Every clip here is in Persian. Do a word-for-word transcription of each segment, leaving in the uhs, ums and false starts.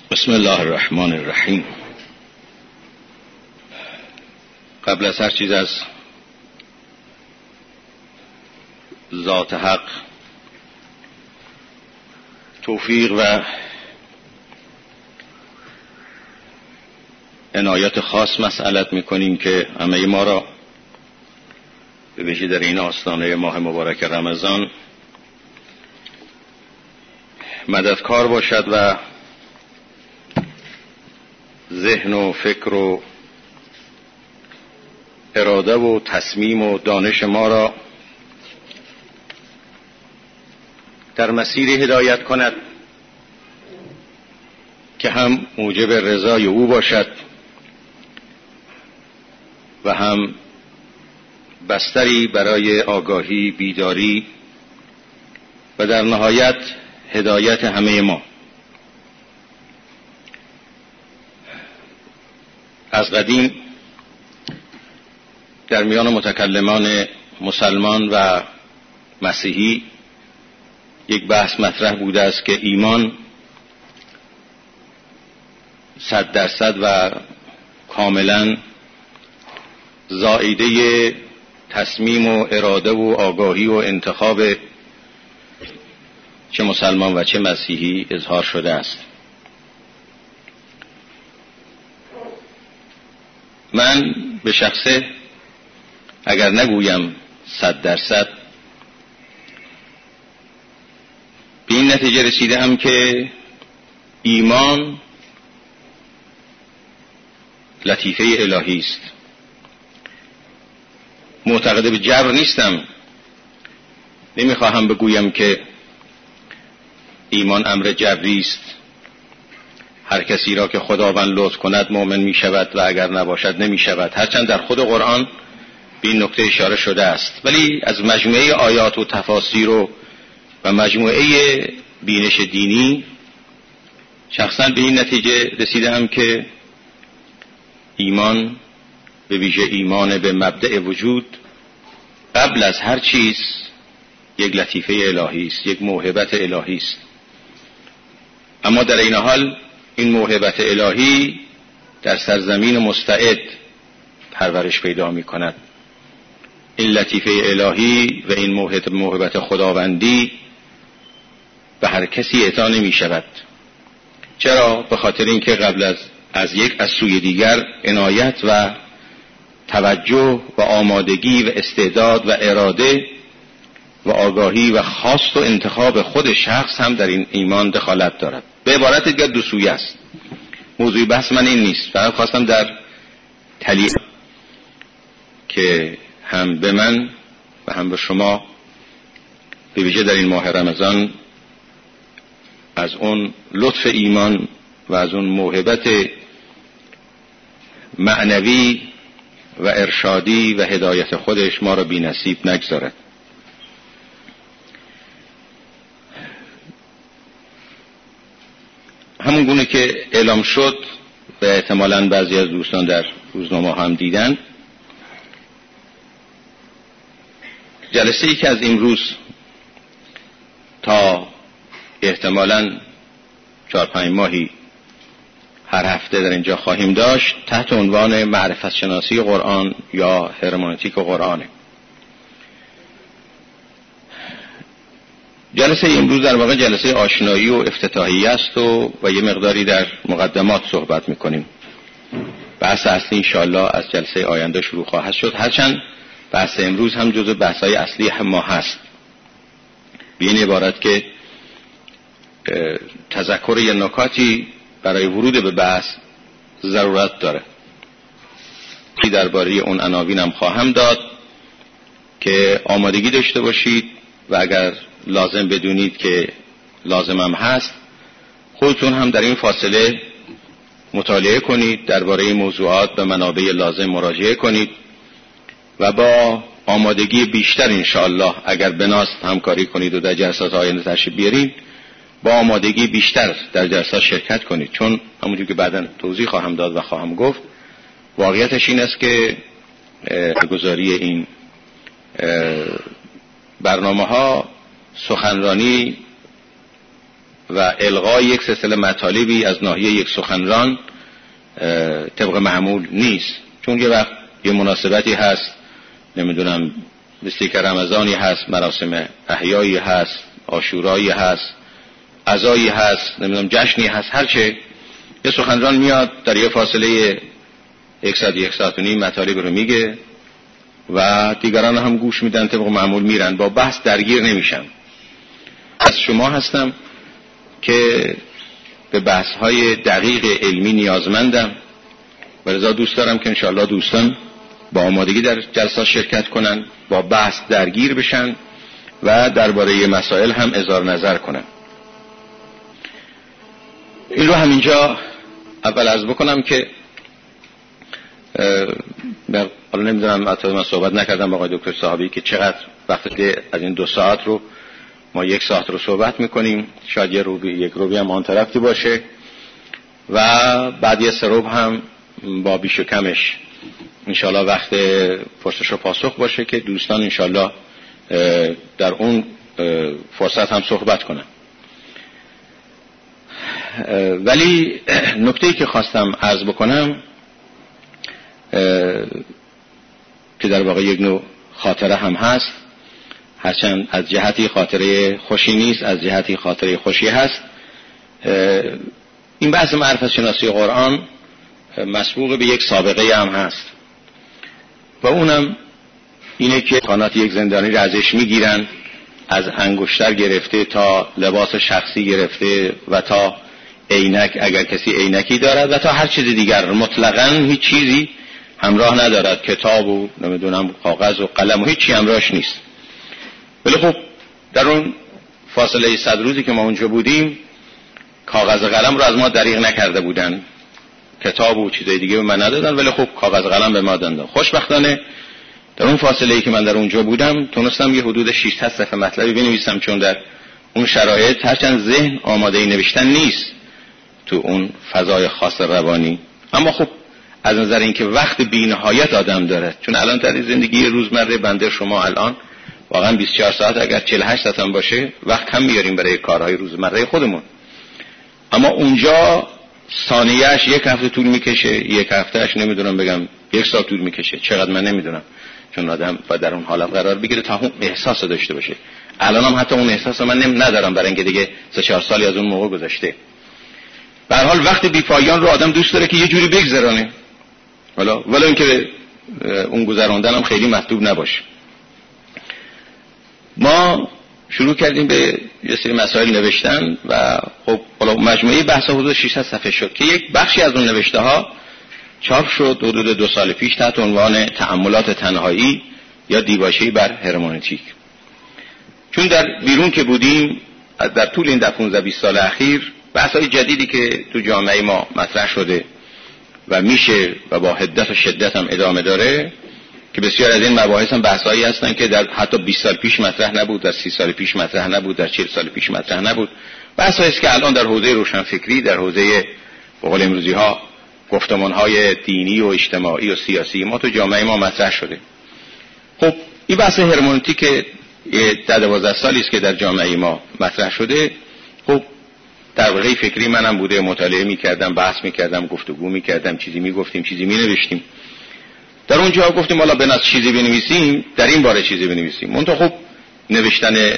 بسم الله الرحمن الرحیم. قبل از هر چیز از ذات حق توفیق و عنایت خاص مسئلت میکنیم که همه ما را به ویژه در این آستانه ماه مبارک رمضان مددکار باشد و ذهن و فکر و اراده و تصمیم و دانش ما را در مسیری هدایت کند که هم موجب رضای او باشد و هم بستری برای آگاهی، بیداری و در نهایت هدایت همه ما. از قدیم در میان متکلمان مسلمان و مسیحی یک بحث مطرح بوده است که ایمان صد درصد و کاملا زائیده تصمیم و اراده و آگاهی و انتخاب چه مسلمان و چه مسیحی اظهار شده است. من به شخصه اگر نگویم صد درصد به این نتیجه رسیدم که ایمان لطیفه الهی است. معتقد به جبر نیستم، نمیخواهم بگویم که ایمان امر جبری است، هر کسی را که خداوند لطف کند مؤمن می شود و اگر نباشد نمی شود، هرچند در خود قرآن به این نکته اشاره شده است. ولی از مجموعه آیات و تفاسیر و و مجموعه بینش دینی شخصا به این نتیجه رسیدم که ایمان به ویژه ایمان به مبدأ وجود قبل از هر چیز یک لطیفه الهی است، یک موهبت الهی است. اما در این حال این موهبت الهی در سرزمین مستعد پرورش پیدا می کند. این لطیفه الهی و این موهبت خداوندی به هر کسی اعطا نمی شود. چرا؟ به خاطر اینکه قبل از از یک از سوی دیگر عنایت و توجه و آمادگی و استعداد و اراده و آگاهی و خواست و انتخاب خود شخص هم در این ایمان دخالت دارد. به عبارت دیگر دو سویه است. موضوع بحث من این نیست، فقط خواستم در تلیه که هم به من و هم به شما به ویژه در این ماه رمضان از اون لطف ایمان و از اون موهبت معنوی و ارشادی و هدایت خودش ما را بی نصیب نگذارد. همون گونه که اعلام شد و احتمالاً بعضی از دوستان در روزنامه هم دیدن، جلسه ای که از امروز تا احتمالاً چهار پنج ماهی هر هفته در اینجا خواهیم داشت تحت عنوان معرفت شناسی قرآن یا هرمنوتیک قرآنه. جلسه امروز در واقع جلسه آشنایی و افتتاحی است و و یه مقداری در مقدمات صحبت میکنیم. بحث اصلی انشاءالله از جلسه آینده شروع خواهد شد، هرچند بحث امروز هم جزو بحث‌های اصلی ما هست. به این عبارت که تذکر یه نکاتی برای ورود به بحث ضرورت داره. درباره اون عناوین هم خواهم داد که آمادگی داشته باشید و اگر لازم بدونید که لازم هم هست خودتون هم در این فاصله مطالعه کنید، درباره موضوعات به منابع لازم مراجعه کنید و با آمادگی بیشتر انشاءالله اگر بناست همکاری کنید و در جلسات آینده تشریف بیارید، با آمادگی بیشتر در جلسات شرکت کنید. چون همونجور که بعداً توضیح خواهم داد و خواهم گفت، واقعیتش این است که گزاری این برنامه ها سخنرانی و الغای یک سلسله مطالبی از ناحیه یک سخنران طبق معمول نیست. چون یه وقت یه مناسبتی هست، نمیدونم مثل که رمضانی هست، مراسم احیایی هست، عاشورایی هست، عزایی هست، نمیدونم جشنی هست، هرچه، یه سخنران میاد در یه فاصله یک ساعت یک ساعت و نیم مطالب رو میگه و دیگران هم گوش میدن، طبق معمول میرن، با بحث درگیر نمیشن. از شما هستم که به بحث های دقیق علمی نیازمندم و لذا دوست دارم که انشاءالله دوستان با آمادگی در جلسات شرکت کنن، با بحث درگیر بشن و درباره مسائل هم اظهار نظر کنن. این رو همینجا اول عرض بکنم که حالا نمیدونم، حتی من صحبت نکردم با آقای دکتر صاحبی که چقدر وقتی از این دو ساعت رو ما یک ساعت رو صحبت میکنیم، شاید یه روبی یک روبی هم آن طرفتی باشه و بعد یه سه روب هم با بیش و کمش انشالله وقت پرسش و پاسخ باشه که دوستان انشالله در اون فرصت هم صحبت کنن. ولی نکته‌ای که خواستم عرض بکنم که در واقع یک نوع خاطره هم هست، هرچند از جهتی خاطره خوشی نیست، از جهتی خاطره خوشی هست. این بحث معرفت شناسی قرآن مسبوق به یک سابقه هم هست و اونم اینه که خانات یک زندانی را ازش میگیرن، از انگشتر گرفته تا لباس شخصی گرفته و تا عینک اگر کسی عینکی دارد و تا هر چیز دیگر، مطلقاً هیچ چیزی همراه ندارد، کتاب و نمیدونم کاغذ و قلم و هیچی همراهش نیست. ولی خب در اون فاصله صد روزی که ما اونجا بودیم کاغذ و قلم رو از ما دریغ نکرده بودن، کتاب و چیزای دیگه به من ندادن، ولی خب کاغذ و قلم به ما دادن. خوشبختانه در اون فاصله‌ای که من در اونجا بودم تونستم یه حدود شش هفت صفحه مطلبی بنویسم، چون در اون شرایط هرچند ذهن آماده نوشتن نیست تو اون فضای خاص روانی، اما خب از نظر اینکه وقت بی‌نهایت آدم داره، چون الان در زندگی روزمره بنده شما الان واقعا بیست و چهار ساعت اگر چهل و هشت ساعت هم باشه وقت کم میاریم برای کارهای روزمره خودمون، اما اونجا ثانیه‌اش یک هفته طول میکشه، یک هفتهش نمیدونم بگم یک سال طول میکشه، چقدر من نمیدونم، چون آدم باید در اون حالت قرار بگیره تا اون احساس داشته باشه. الان هم حتی اون احساس من ندارم، برای اینکه دیگه سه چهار سالی از اون موقع گذشته. به هر حال وقت بی پایان رو آدم دوست داره که یه جوری بگذرونه، حالا ولی اینکه اون گذراندن هم خیلی مطلوب نباشه. ما شروع کردیم به یه سری مسائل نوشتن و خب حالا مجموعه بحث حدود شش صفحه شد که یک بخشی از اون نوشته ها چاپ شد حدود دو سال پیش تحت عنوان تأملات تنهایی یا دیباچه‌ای بر هرمنوتیک. چون در بیرون که بودیم در طول این پانزده بیست سال اخیر بحث‌های جدیدی که تو جامعه ما مطرح شده و میشه و با حدت و شدت هم ادامه داره که بسیار از این مباحث هم بحثایی هستن که در حتی بیست سال پیش مطرح نبود، در سی سال پیش مطرح نبود، در چهل سال پیش مطرح نبود. بحثایی است که الان در حوزه روشنفکری، در حوزه به قول امروزی ها گفتمان‌های دینی و اجتماعی و سیاسی ما تو جامعه ما مطرح شده. خب این بحث هرمنوتیک ده دوازده سالی است که در جامعه ما مطرح شده. خب در واقع فکری منم بوده، مطالعه می‌کردم، بحث می‌کردم، گفتگو می‌کردم، چیزی می‌گفتیم، چیزی می‌نوشتیم. در اونجا گفتیم حالا بناس چیزی بنویسیم، در این باره چیزی بنویسیم. منتها خب نوشتن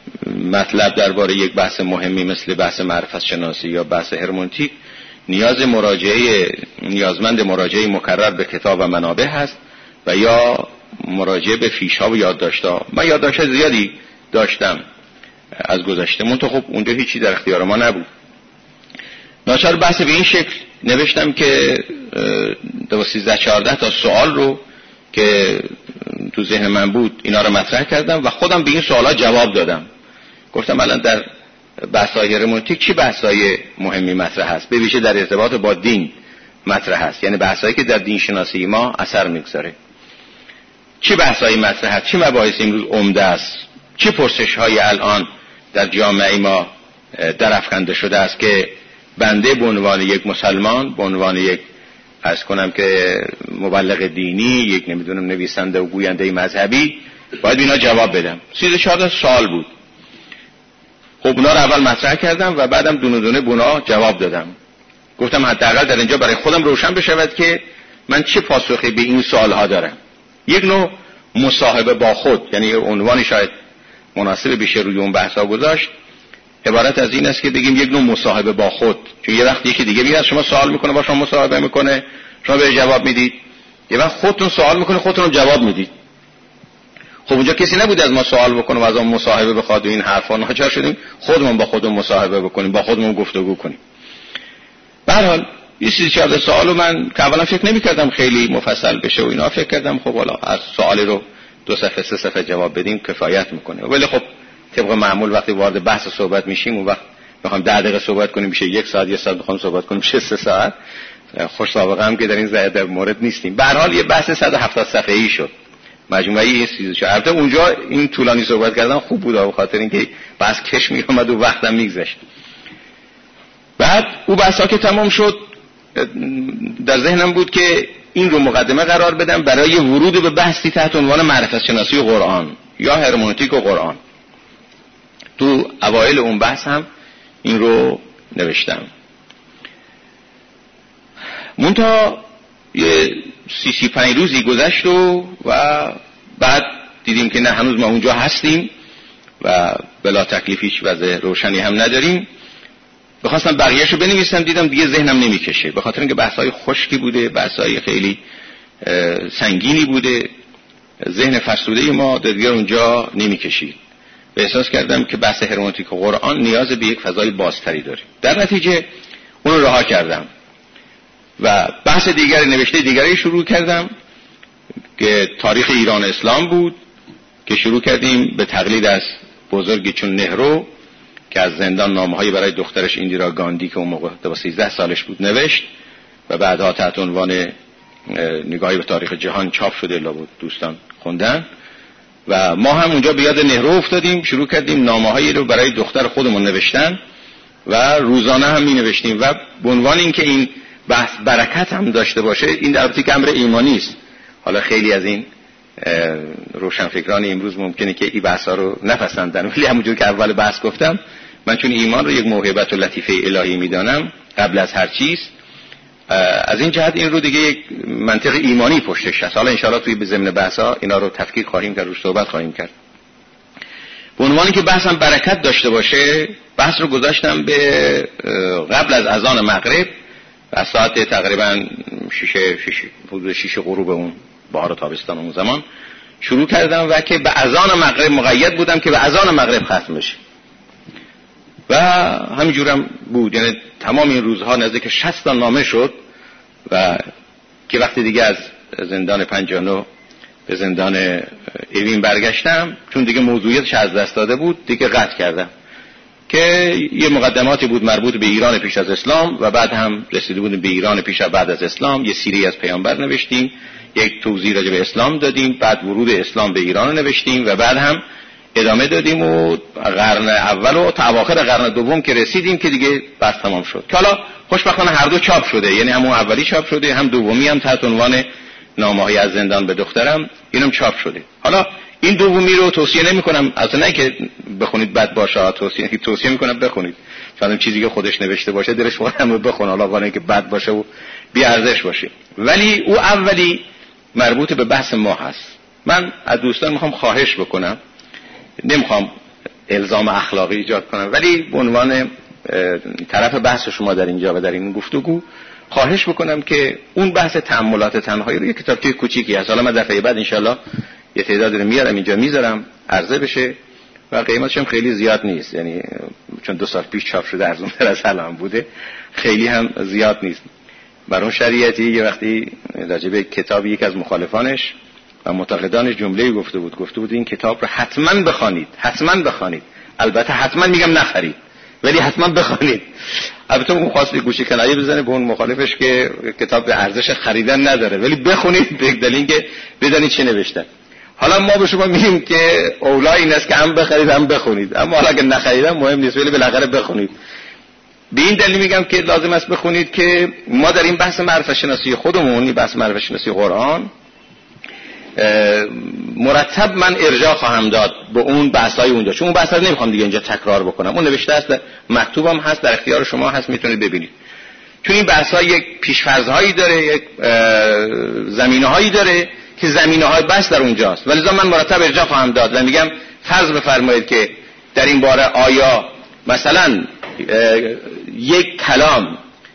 مطلب درباره یک بحث مهمی مثل بحث معرفت شناسی یا بحث هرمنوتیک نیاز مراجعه نیازمند مراجعه مکرر به کتاب و منابع هست و یا مراجعه به فیش‌ها و یادداشت‌ها. من یادداشت زیادی داشتم از گذشته، منتها خب اونجا هیچی در اختیار ما نبود. ناچار بحث به این شکل نوشتم که دو سیزده چهارده تا سوال رو که تو ذهن من بود اینا رو مطرح کردم و خودم به این سوالا جواب دادم. گفتم الان در بحث‌های هرمنوتیک چی بحث‌های مهمی مطرح هست، به ویژه در ارتباط با دین مطرح هست، یعنی بحث‌هایی که در دین شناسی ما اثر می‌گذاره. چی بحث‌های مطرح هست، چی مباحث امروز عمده است، چی پرسش‌های الان در جامعه ما در افکنده شده است که بنده به عنوان یک مسلمان، به عنوان یک عرض کنم که مبلغ دینی، یک نمیدونم نویسنده و گوینده مذهبی باید اینا جواب بدم. سیزده چهارده سال بود. خب اونا رو اول مطرح کردم و بعدم دونه دونه بنا جواب دادم. گفتم حداقل در اینجا برای خودم روشن بشود که من چه پاسخی به این سوالها دارم. یک نوع مصاحبه با خود، یعنی عنوانی شاید مناسب بشه روی اون بحثا گذاشت، عبارت از این است که بگیم یک نوع مصاحبه با خود. چون یه وقت یکی دیگه میاد شما سوال میکنه با شما مصاحبه میکنه، شما به جواب میدید، یه وقت خودتون سوال میکنه خودتون هم جواب میدید. خب اونجا کسی نبود از ما سوال بکنه و از اون مصاحبه بخواد و این حرفا، ناچار شدیم خودمون با خودمون مصاحبه بکنیم، با خودمون گفتگو کنیم. به هر حال یه چیزی چهارده سوالو من که اولا فکر نمی‌کردم خیلی مفصل بشه و اینا، فکر کردم خب حالا از سوالی رو دو صفحه سه صفحه جواب بدیم کفایت میکنه. ولی خب طبق معمول وقتی وارد بحث صحبت میشیم اون وقت میخوام ده دقیقه صحبت کنیم میشه یک ساعت، یک ساعت میخوام صحبت کنیم میشه سه ساعت. خوش سابقه هم که در این زیاده مورد نیستیم. به هر حال یه بحث صد و هفتاد صفحه‌ای شد. مجموعه این چیزا شد. البته اونجا این طولانی صحبت کردن خوب بود به خاطر اینکه بحث کش میومد و وقتم میگذشت. بعد اون بحثا که تمام شد در ذهنم بود که این رو مقدمه قرار بدم برای ورود به بحثی تحت عنوان معرفت شناسی قرآن یا هرمنوتیک و قرآن. تو اوایل اون بحث هم این رو نوشتم. منتها یه سی سی پنج روزی گذشت و, و بعد دیدیم که نه هنوز ما اونجا هستیم و بلا تکلیف هیچ وضع روشنی هم نداریم. بخواستم بقیه‌شو بنویسم، دیدم دیگه ذهنم نمیکشه، به خاطر اینکه بحث‌های خشکی بوده، بحث‌های خیلی سنگینی بوده، ذهن فرسوده ما دیگه اونجا نمیکشید. به احساس کردم که بحث هرمنوتیک و قرآن نیاز به یک فضای بازتری داره. در نتیجه اون رو رها کردم و بحث دیگری، نوشته دیگری شروع کردم که تاریخ ایران اسلام بود که شروع کردیم به تقلید از بزرگی چون نهرو که از زندان نامه‌هایی برای دخترش ایندیرا گاندی که اون موقع سیزده سالش بود نوشت و بعدها تحت عنوان نگاهی به تاریخ جهان چاپ شده الا بود دوستان خوندن. و ما هم اونجا به یاد نهرو افتادیم، شروع کردیم نامه‌هایی رو برای دختر خودمون نوشتن و روزانه هم می نوشتیم و به عنوان اینکه این بحث برکت هم داشته باشه، این در واقع امر ایمانی است. حالا خیلی از این روشنفکران امروز ممکنه که این بحثا رو نپسندن، ولی همونجور که اول بحث گفتم من چون ایمان رو یک موهبت و لطیفه الهی میدانم قبل از هر چیز، از این جهت این رو دیگه یک منطق ایمانی پشتش هست. حالا انشاءالله توی ضمن بحثا اینا رو تفکیک خواهیم کرد، روش صحبت خواهیم کرد. به عنوانی که بحثم برکت داشته باشه، بحث رو گذاشتم به قبل از اذان مغرب و ساعت تقریبا شیشه شیشه حدود شیشه غروب اون بهار و تابستان اون زمان شروع کردم و که به اذان مغرب مقید بودم که به اذان مغرب ختم بشه و همینجورم بود. یعنی تمام این روزها نزدیک شصت تا نامه شد و که وقتی دیگه از زندان پنجاه و نه به زندان اوین برگشتم، چون دیگه موضوعیتش از دست داده بود، دیگه قطع کردم که یه مقدماتی بود مربوط به ایران پیش از اسلام و بعد هم رسیده بودیم به ایران پیش از بعد از اسلام. یه سیره از پیامبر نوشتیم، یک توضیح راجع به اسلام دادیم، بعد ورود اسلام به ایران نوشتیم و بعد هم ادامه دادیم و قرن اول و تا اواخر قرن دوم که رسیدیم که دیگه بحث تمام شد. که حالا خوشبختانه هر دو چاپ شده، یعنی همون اولی چاپ شده هم دومی هم تحت عنوان نامه‌های از زندان به دخترم اینم چاپ شده. حالا این دومی رو توصیه نمی‌کنم، اصلا نه که بخونید بد باشه، توصیه توصیه می‌کنم بخونید، چون چیزی که خودش نوشته باشه دلش خودم رو بخونه، حالا وانه که بد باشه و بی ارزش باشه. ولی او اولی مربوط به بحث ما هست. من از دوستان میخوام خواهش بکنم، نمیخوام الزام اخلاقی ایجاد کنم، ولی به عنوان طرف بحث شما در اینجا و در این گفتگو خواهش بکنم که اون بحث تأملات تنهایی رو یک کتابچه کوچیکی هست، حالا من دفعه بعد انشالله یه تعداد رو میارم اینجا میذارم عرضه بشه و قیمتش هم خیلی زیاد نیست، یعنی چون دو سال پیش چاپ شده ارزان‌تر از الان بوده، خیلی هم زیاد نیست. برای شریعتی یه وقتی راجع به کتاب یک از مخالفانش و معتقدانش جمله‌ای گفته بود، گفته بود این کتاب رو حتما بخوانید، حتما بخوانید، البته حتما میگم نخرید ولی حتما بخوانید. البته اون خواست یه گوشه کنایه بزنه به اون مخالفش که کتاب به ارزش خریدن نداره، ولی بخونید به دلیل که بدونید چه نوشتن. حالا ما به شما میگیم که اولا این است که هم بخرید هم بخونید، اما حالا اگه نخریدن مهم نیست، ولی بالاخره بخونید. به این دلیل میگم که لازم است بخونید که ما در این بحث معرفت شناسی خودمون، این بحث معرفت شناسی قرآن، مرتب من ارجاع خواهم داد به اون بحث‌های اونجا، چون اون بحث‌ها رو نمیخوام دیگه اینجا تکرار بکنم. اون نوشته است، مکتوبم هست، در اختیار شما هست، میتونید ببینید. چون این بحث‌ها یک پیش‌فرض‌هایی داره، یک زمینه‌هایی داره که زمینه‌های بحث در اونجاست، ولی من مرتب ارجاع خواهم داد و میگم فرض بفرمایید که در این باره آیا مثلا یک کلام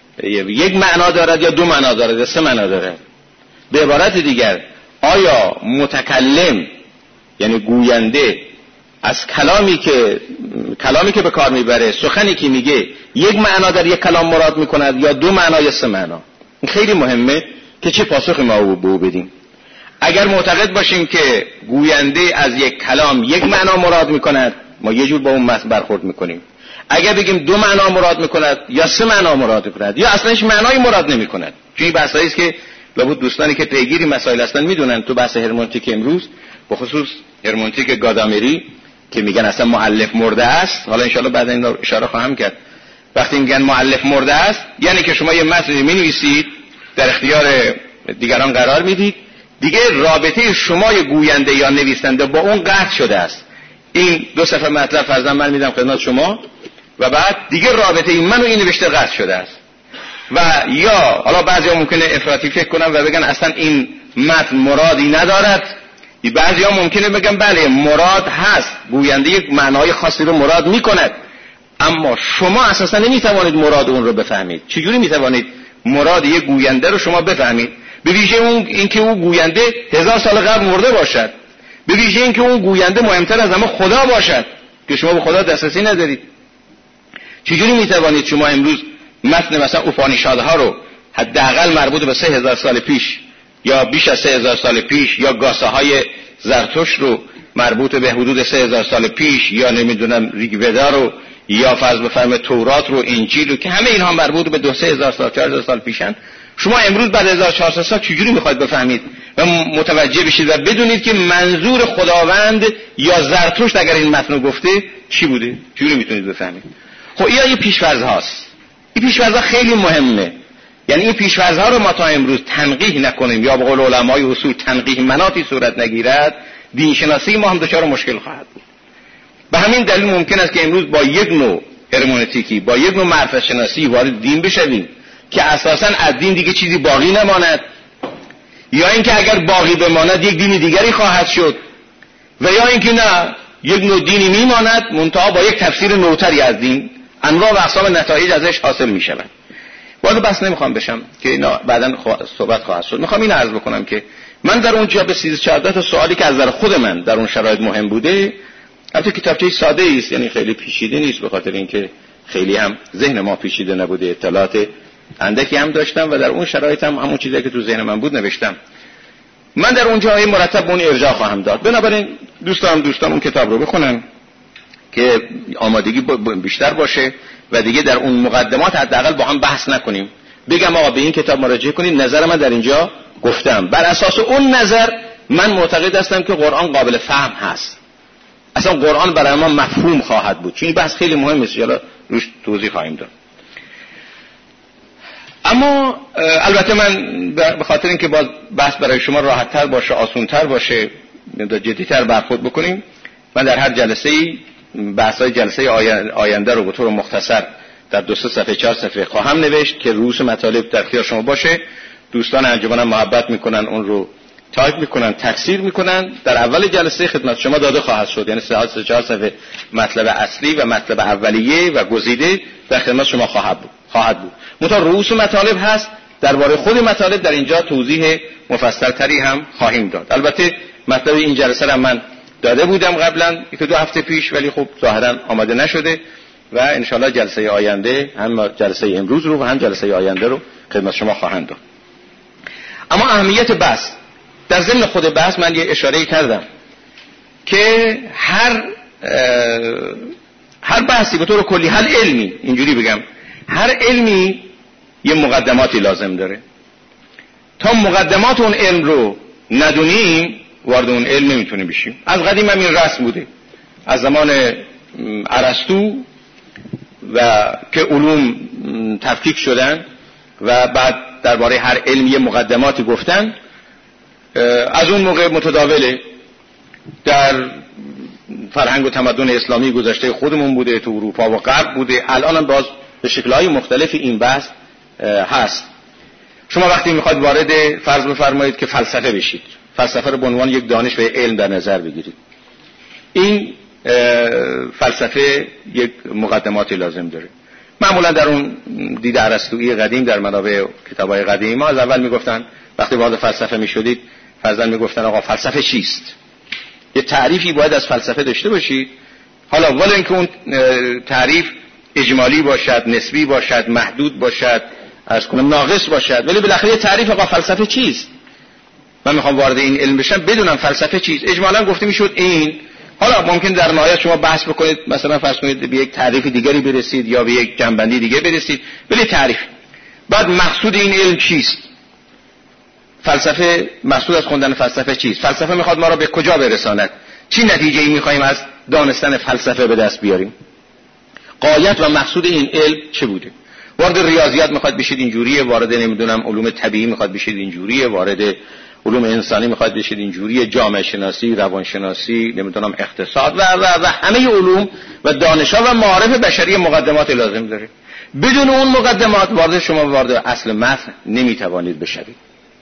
یک معنا دارد یا دو معنا دارد یا سه معنا دارد. به عبارت دیگر آیا متکلم یعنی گوینده از کلامی که کلامی که به کار میبره، سخنی که میگه، یک معنا در یک کلام مراد میکند یا دو معنا یا سه معنا؟ این خیلی مهمه که چه پاسخی ما به او بدیم. اگر معتقد باشیم که گوینده از یک کلام یک معنا مراد میکند، ما یه جور با اون متن برخورد میکنیم. اگر بگیم دو معنا مراد میکند یا سه معنا مراد میکند یا اصلا هیچ معنایی مراد نمیکند، چون این بحثایی است که لابد دوستانی که پیگیری مسائل هستن میدونن. تو بحث هرمنوتیک امروز به خصوص هرمنوتیک گادامری که میگن اصلا مؤلف مرده است، حالا ان شاءالله بعد این اشاره خواهم کرد. وقتی میگن مؤلف مرده است یعنی که شما یه متن می‌نویسید، در اختیار دیگران قرار میدید، دیگه رابطه شما گوینده یا نویسنده با اون قطع شده است. این دو صفحه مطلب فرضاً من میدم خدمت شما و بعد دیگه رابطه این من و این نوشته قطع شده است. و یا حالا بعضیا ممکنه افراطی فکر کنن و بگن اصلا این متن مرادی ندارد، بعضیا ممکنه بگن بله مراد هست، گوینده یک معنای خاصی رو مراد میکند، اما شما اساسا نمیتوانید مراد اون رو بفهمید. چجوری میتوانید مراد یک گوینده رو شما بفهمید؟ به ویژه اون اینکه اون گوینده هزار سال قبل مرده باشد، به ویژه اینکه اون گوینده مهمتر از همه خدا باشد که شما به خدا دسترسی ندارید. چجوری میتوانید شما امروز متن مثلا اوپانیشادها رو حداقل مربوط به سه هزار سال پیش یا بیش از سه هزار سال پیش یا گاسه های زرتشت رو مربوط به حدود سه هزار سال پیش یا نمیدونم ریگودا رو یا فرض بفرمایید تورات رو، انجیل رو، که همه اینها مربوط به دو سه هزار سال چهار هزار سال پیشن، شما امروز بعد هزار و چهارصد سال چجوری میخواید بفهمید و متوجه بشید و بدونید که منظور خداوند یا زرتشت اگر این متن رو گفته چی بوده؟ چجوری میتونید بفهمید؟ خب این یه پیش‌فرض هاست. این پیش‌فرض‌ها خیلی مهمه. یعنی این پیش‌فرض‌ها رو ما تا امروز تنقیح نکنیم یا به قول علمای اصول تنقیح مناطی صورت نگیرد، دین شناسی ما هم دچار مشکل خواهد بود. به همین دلیل ممکن است که امروز با یک نوع هرمنوتیکی، با یک نوع معرفت شناسی وارد دین بشویم که اساساً از دین دیگه چیزی باقی نماند، یا اینکه اگر باقی بماند یک دین دیگری خواهد شد، و یا اینکه نه یک نوع دینی میماند منتها با یک تفسیر نوتری از دین، انواع و اقسام نتایج ازش حاصل میشوند. وارد بحث نمیخوام بشم که اینا بعداً صحبت خواهد شد. میخوام این عرض بکنم که من در اونجا به سیزده چهارده تا سوالی که از نظر خود من در اون شرایط مهم بوده، البته کتابچه ساده است، یعنی خیلی پیچیده نیست، به خاطر اینکه خیلی هم ذهن ما پیچیده نبوده، اطلاعات اندکی هم داشتم و در اون شرایط هم همون چیزی که تو ذهن من بود نوشتم. من در اونجا مرتب اون ارجاع خواهم داد. بنابراین دوستان دوستان اون کتاب رو بخونن که آمادگی بیشتر باشه و دیگه در اون مقدمات حداقل با هم بحث نکنیم. بگم آقا به این کتاب مراجعه کنید، نظر من در اینجا گفتم. بر اساس اون نظر من معتقد هستم که قرآن قابل فهم هست. اصلا قرآن برای ما مفهوم خواهد بود. چون این بحث خیلی مهم است، حالا روش توضیح خواهیم داد. اما البته من به خاطر اینکه باز بحث برای شما راحت تر باشه، آسان تر باشه، جدی تر برخورد بکنیم، من در هر جلسه‌ای بحث‌های جلسه آینده رو به طور مختصر در دو سه صفحه چهار صفحه خواهم نوشت که رؤوس مطالب در اختیار شما باشه. دوستان انجمن محبت میکنن اون رو تایپ میکنن، تکثیر میکنن، در اول جلسه خدمت شما داده خواهد شد. یعنی سه چهار صفحه مطلب اصلی و مطلب اولیه و گزیده در خدمت شما خواهد بود. خواهد بود. متأ رؤوس مطالب هست، درباره خود مطالب در اینجا توضیح مفصل تری هم خواهیم داد. البته مطلب این جلسه را من داده بودم قبلا یک دو هفته پیش، ولی خب ظاهرا آماده نشده و انشالله جلسه آینده هم جلسه امروز رو و هم جلسه آینده رو خدمت شما خواهند داد. اما اهمیت بحث، در ضمن خود بحث من یه اشاره کردم که هر هر بحثی به طور کلی، هر علمی، اینجوری بگم، هر علمی یه مقدماتی لازم داره. تا مقدمات اون علم رو ندونیم وارد اون علم نمیتونیم بشیم. از قدیم هم این رسم بوده، از زمان ارسطو و که علوم تفکیک شدن و بعد درباره هر علم یه مقدماتی گفتن. از اون موقع متداوله، در فرهنگ و تمدن اسلامی گذشته خودمون بوده، تو اروپا و غرب بوده، الان هم باز به شکل‌های مختلفی این بحث هست. شما وقتی میخواید وارد فرض بفرمایید که فلسفه بشید، فلسفه رو به عنوان یک دانش و علم در نظر بگیرید، این فلسفه یک مقدماتی لازم داره. معمولا در اون دید ارسطویی قدیم در منابع کتاب‌های قدیمی ما از اول میگفتن وقتی وارد فلسفه میشدید فرضاً میگفتن آقا فلسفه چیست؟ یه تعریفی باید از فلسفه داشته باشید. حالا ولی اینکه اون تعریف اجمالی باشد، نسبی باشد، محدود باشد، عرض کنم ناقص باشد، ولی بالاخره یه تعریف آقا فلسفه چیست؟ من میخوام وارد این علم بشم بدونم فلسفه چیست. اجمالاً گفته میشد این. حالا ممکن در نهایت شما بحث بکنید، مثلا فرض کنید به یک تعریف دیگری برسید یا به یک جنبندی دیگه برسید، ولی تعریف. بعد مقصود این علم چیست؟ فلسفه، مقصود از خوندن فلسفه چیست؟ فلسفه میخواد ما را به کجا برساند؟ چی نتیجه‌ای میخوایم از دانستن فلسفه به دست بیاریم؟ غایت و مقصود این علم چه بوده؟ وارد ریاضیات میخواد بشید اینجوریه، وارد نمیدونم علوم طبیعی میخواد بشید اینجوریه، وارد علوم انسانی میخواد بشید اینجوریه، جامعه شناسی، روانشناسی، نمیدونم اقتصاد و و و همه علوم و دانش‌ها و معارف بشری مقدمات لازم داره. بدون اون مقدمات وارد شما وارد اصل متن نمیتوانید بشوید.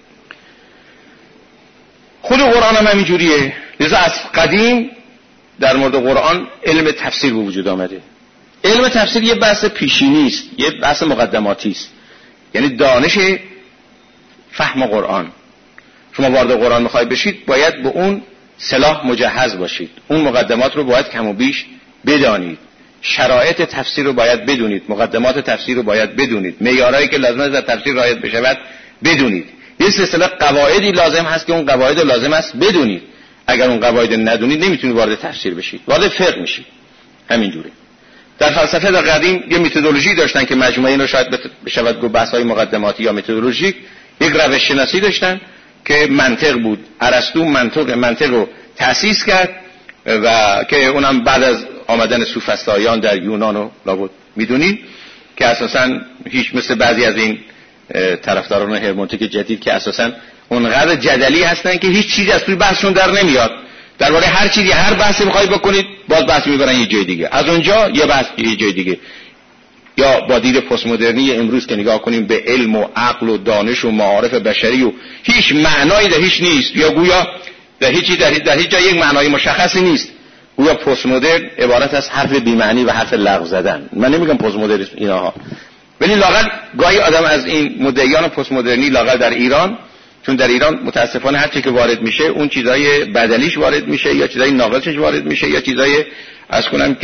خود قرآن هم همینجوریه. لذا از قدیم در مورد قرآن علم تفسیر به وجود آمده. علم تفسیر یه بحث پیشینی است، یه بحث مقدماتی است، یعنی دانش فهم قرآن. شما وارد قرآن میخواید بشید باید به اون سلاح مجهز باشید، اون مقدمات رو باید کم و بیش بدانید، شرایط تفسیر رو باید بدونید، مقدمات تفسیر رو باید بدونید، معیارهایی که لازم است در تفسیر رعایت بشود بدونید. یه سلسله قواعدی لازم هست که اون قواعد لازم است بدونید. اگر اون قواعد ندونید نمیتونید وارد تفسیر بشید، وارد فقه میشید. همینجوره. در فلسفه در قدیم یه متدولوژی داشتن که مجموعه اینو شاید بشود گفت بحث‌های مقدماتی یا متدولوژیک. یک روش شناسی داشتن که منطق بود. ارسطو منطق منطق رو تأسیس کرد و که اونم بعد از آمدن سوفسطائیان در یونان و لابد میدونید که اساساً هیچ مثل بعضی از این طرفداران هرمنوتیک جدید که اساساً اونقدر جدلی هستن که هیچ چیزی از توی بحثشون در نمیاد. درباره هر چیزی هر بحثی میخواید بکنید باز بحث میبرن یه جای دیگه، از اونجا یه بحث یه جای دیگه. یا با دید پست مدرنی امروز که نگاه کنیم به علم و عقل و دانش و معارف بشری و هیچ معنایی در هیچ نیست، یا گویا در هیچ در, در هیچ جا یک معنای مشخصی نیست. گویا پست مدرن عبارت از حرف بی معنی و حرف لغو زدن. من نمیگم پست مدرن اینها، ولی لااقل گاهی آدم از این مدعیان پست مدرنی لااقل در ایران، چون در ایران متاسفانه هر چی که وارد میشه اون چیزای بدلیش وارد میشه یا چیزای ناقصش وارد میشه یا چیزای از کنم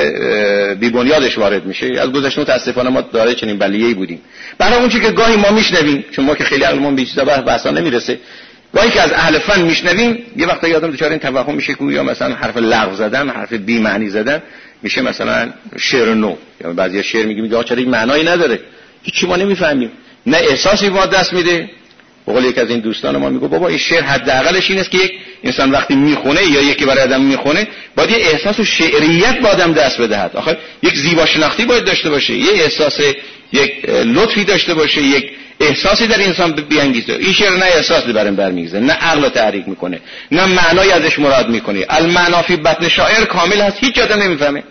که بی بنیادش وارد میشه. از گذشته متاسفانه ما داره چنین بلیه‌ای بودیم. برای اون چیزی که گاهی ما میشنویم، چون ما که خیلی علممون به چیزا بحثا نمیرسه، گاهی که از اهل فن میشنویم یه وقتا یادم دچار این توهم میشه که یا مثلا حرف لغو زدن، حرف بی معنی زدن میشه مثلا شعر نو، یا بعضیا شعر میگه میگه چرا این معنایی نداره، هیچی ما نمیفهمیم، نه احساسی ما دست میده. بقول یک از این دوستان ما میگه بابا این شعر حداقلش این است که یک انسان وقتی میخونه یا یکی برای آدم میخونه باید یه احساس و شعریت با آدم دست بدهد. آخه یک زیبا شناختی باید داشته باشه، یه احساس، یک لطفی داشته باشه، یک احساسی در انسان بیانگیزه. این شعر نه احساسی برام برمیگیزه، نه عقل تحریک میکنه، نه معنایی ازش مراد میکنه. المعنا فی بطن شاعر کامل هست، هیچ آدم نمیفهمه.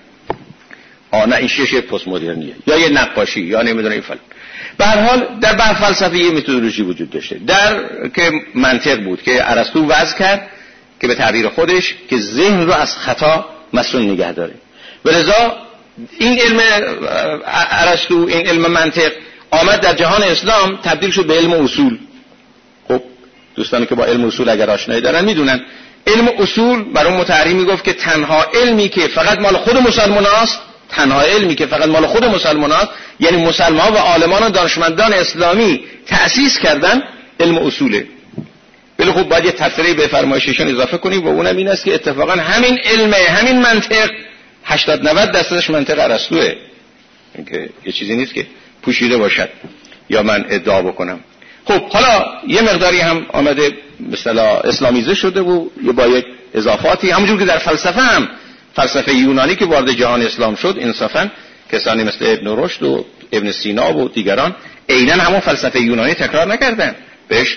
آ نه این شعر پست مدرنیه یا یه نقاشی یا نمیدونم این فلان. به هر حال در بحث فلسفه یه متدولوژی وجود داشته در که منطق بود که ارسطو وضع کرد که به تعبیر خودش که ذهن رو از خطا مسئول نگه داره. ولذا این علم ارسطو، این علم منطق آمد در جهان اسلام تبدیل شد به علم اصول. خب دوستانی که با علم اصول اگر آشنایی دارن میدونن علم اصول برای متحری میگفت که تنها علمی که فقط مال خود مسلماناست، تنها علمی که فقط مال خود مسلماناست، یعنی مسلمان و عالمان و دانشمندان اسلامی تأسیس کردن، علم اصوله. ولی خب باید یه تفسیری به فرمایششون اضافه کنیم و اونم این است که اتفاقا همین علم، همین منطق هشتاد نود درصدش منطق ارسطوئه. اینکه یه چیزی نیست که پوشیده باشد یا من ادعا بکنم. خب حالا یه مقداری هم آمده به اصطلاح اسلامیزه شده و یه با یک اضافاتی، همونجور که در فلسفه هم فلسفه یونانی که وارد جهان اسلام شد انصافا کسانی مثل ابن رشد و ابن سینا و دیگران عیناً همون فلسفه یونانی تکرار نکردن، بهش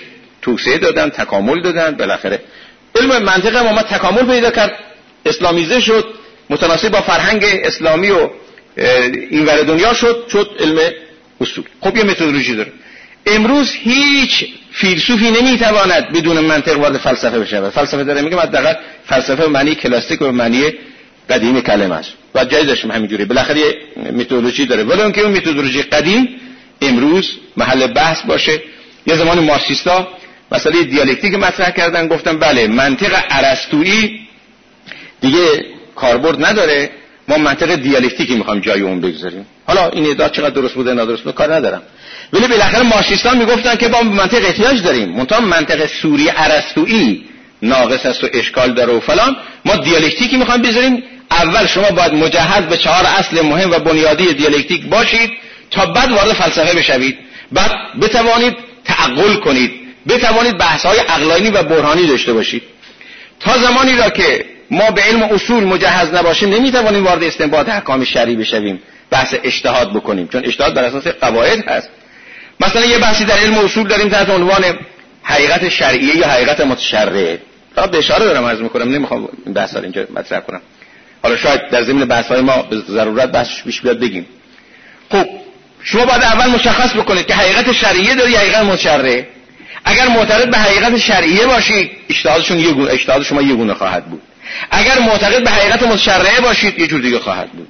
توسعه دادن، تکامل دادن. بالاخره علم منطق ما تکامل پیدا کرد، اسلامیزه شد، متناسب با فرهنگ اسلامی و اینور دنیا شد، شد علم اصول. خب یه متدولوژی داره. امروز هیچ فیلسوفی نمیتواند بدون منطق وارد فلسفه بشه. فلسفه داره میگه حداقل فلسفه معنی کلاسیک و معنی قدیم کلمه است و جدیدش هم همینجوری. بالاخره یه متدولوژی داره، ولی اون که اون متدولوژی قدیم امروز محل بحث باشه. یه زمان مارکسیستا مسئله دیالکتیک مطرح کردن، گفتن بله منطق ارسطویی دیگه کاربرد نداره، ما منطق دیالکتیکی میخوایم جای اون بگذاریم. حالا این ادعا چقدر درست بوده نادرست بوده کار ندارم، ولی بالاخره مارکسیستان میگفتن که با منطق احتیاج داریم، منتها منطق سوری ارسطویی ناقص است و اشکال داره و فلان. ما دیالکتیکی میخوایم بذاریم. اول شما باید مجهز به چهار اصل مهم و بنیادی دیالکتیک باشید تا بعد وارد فلسفه بشوید، بعد بتوانید تعقل کنید، بتوانید بحث‌های عقلانی و برهانی داشته باشید. تا زمانی را که ما به علم اصول مجهز نباشیم نمیتوانیم وارد استنباط احکام شرعی بشویم، بحث اجتهاد بکنیم، چون اجتهاد بر اساس قواعد هست. مثلا یه بحثی در علم اصول داریم تحت عنوان حقیقت شرعیه یا حقیقت متشرعه. فقط به اشاره دارم عرض میکنم، نمیخوام این بحثا رو اینجا مطرح کنم. حالا شاید در ضمن بحث‌های ما به ضرورت بحثش پیش بیاد بگیم. خب شما باید اول مشخص بکنید که حقیقت شرعیه داری یا حقیقت متشرعه. اگر معتقد به حقیقت شرعیه باشید اجتهادشون یه گونه، اجتهاد شما یه گونه خواهد بود. اگر معتقد به حقیقت متشرعه باشید یه جور دیگه خواهد بود.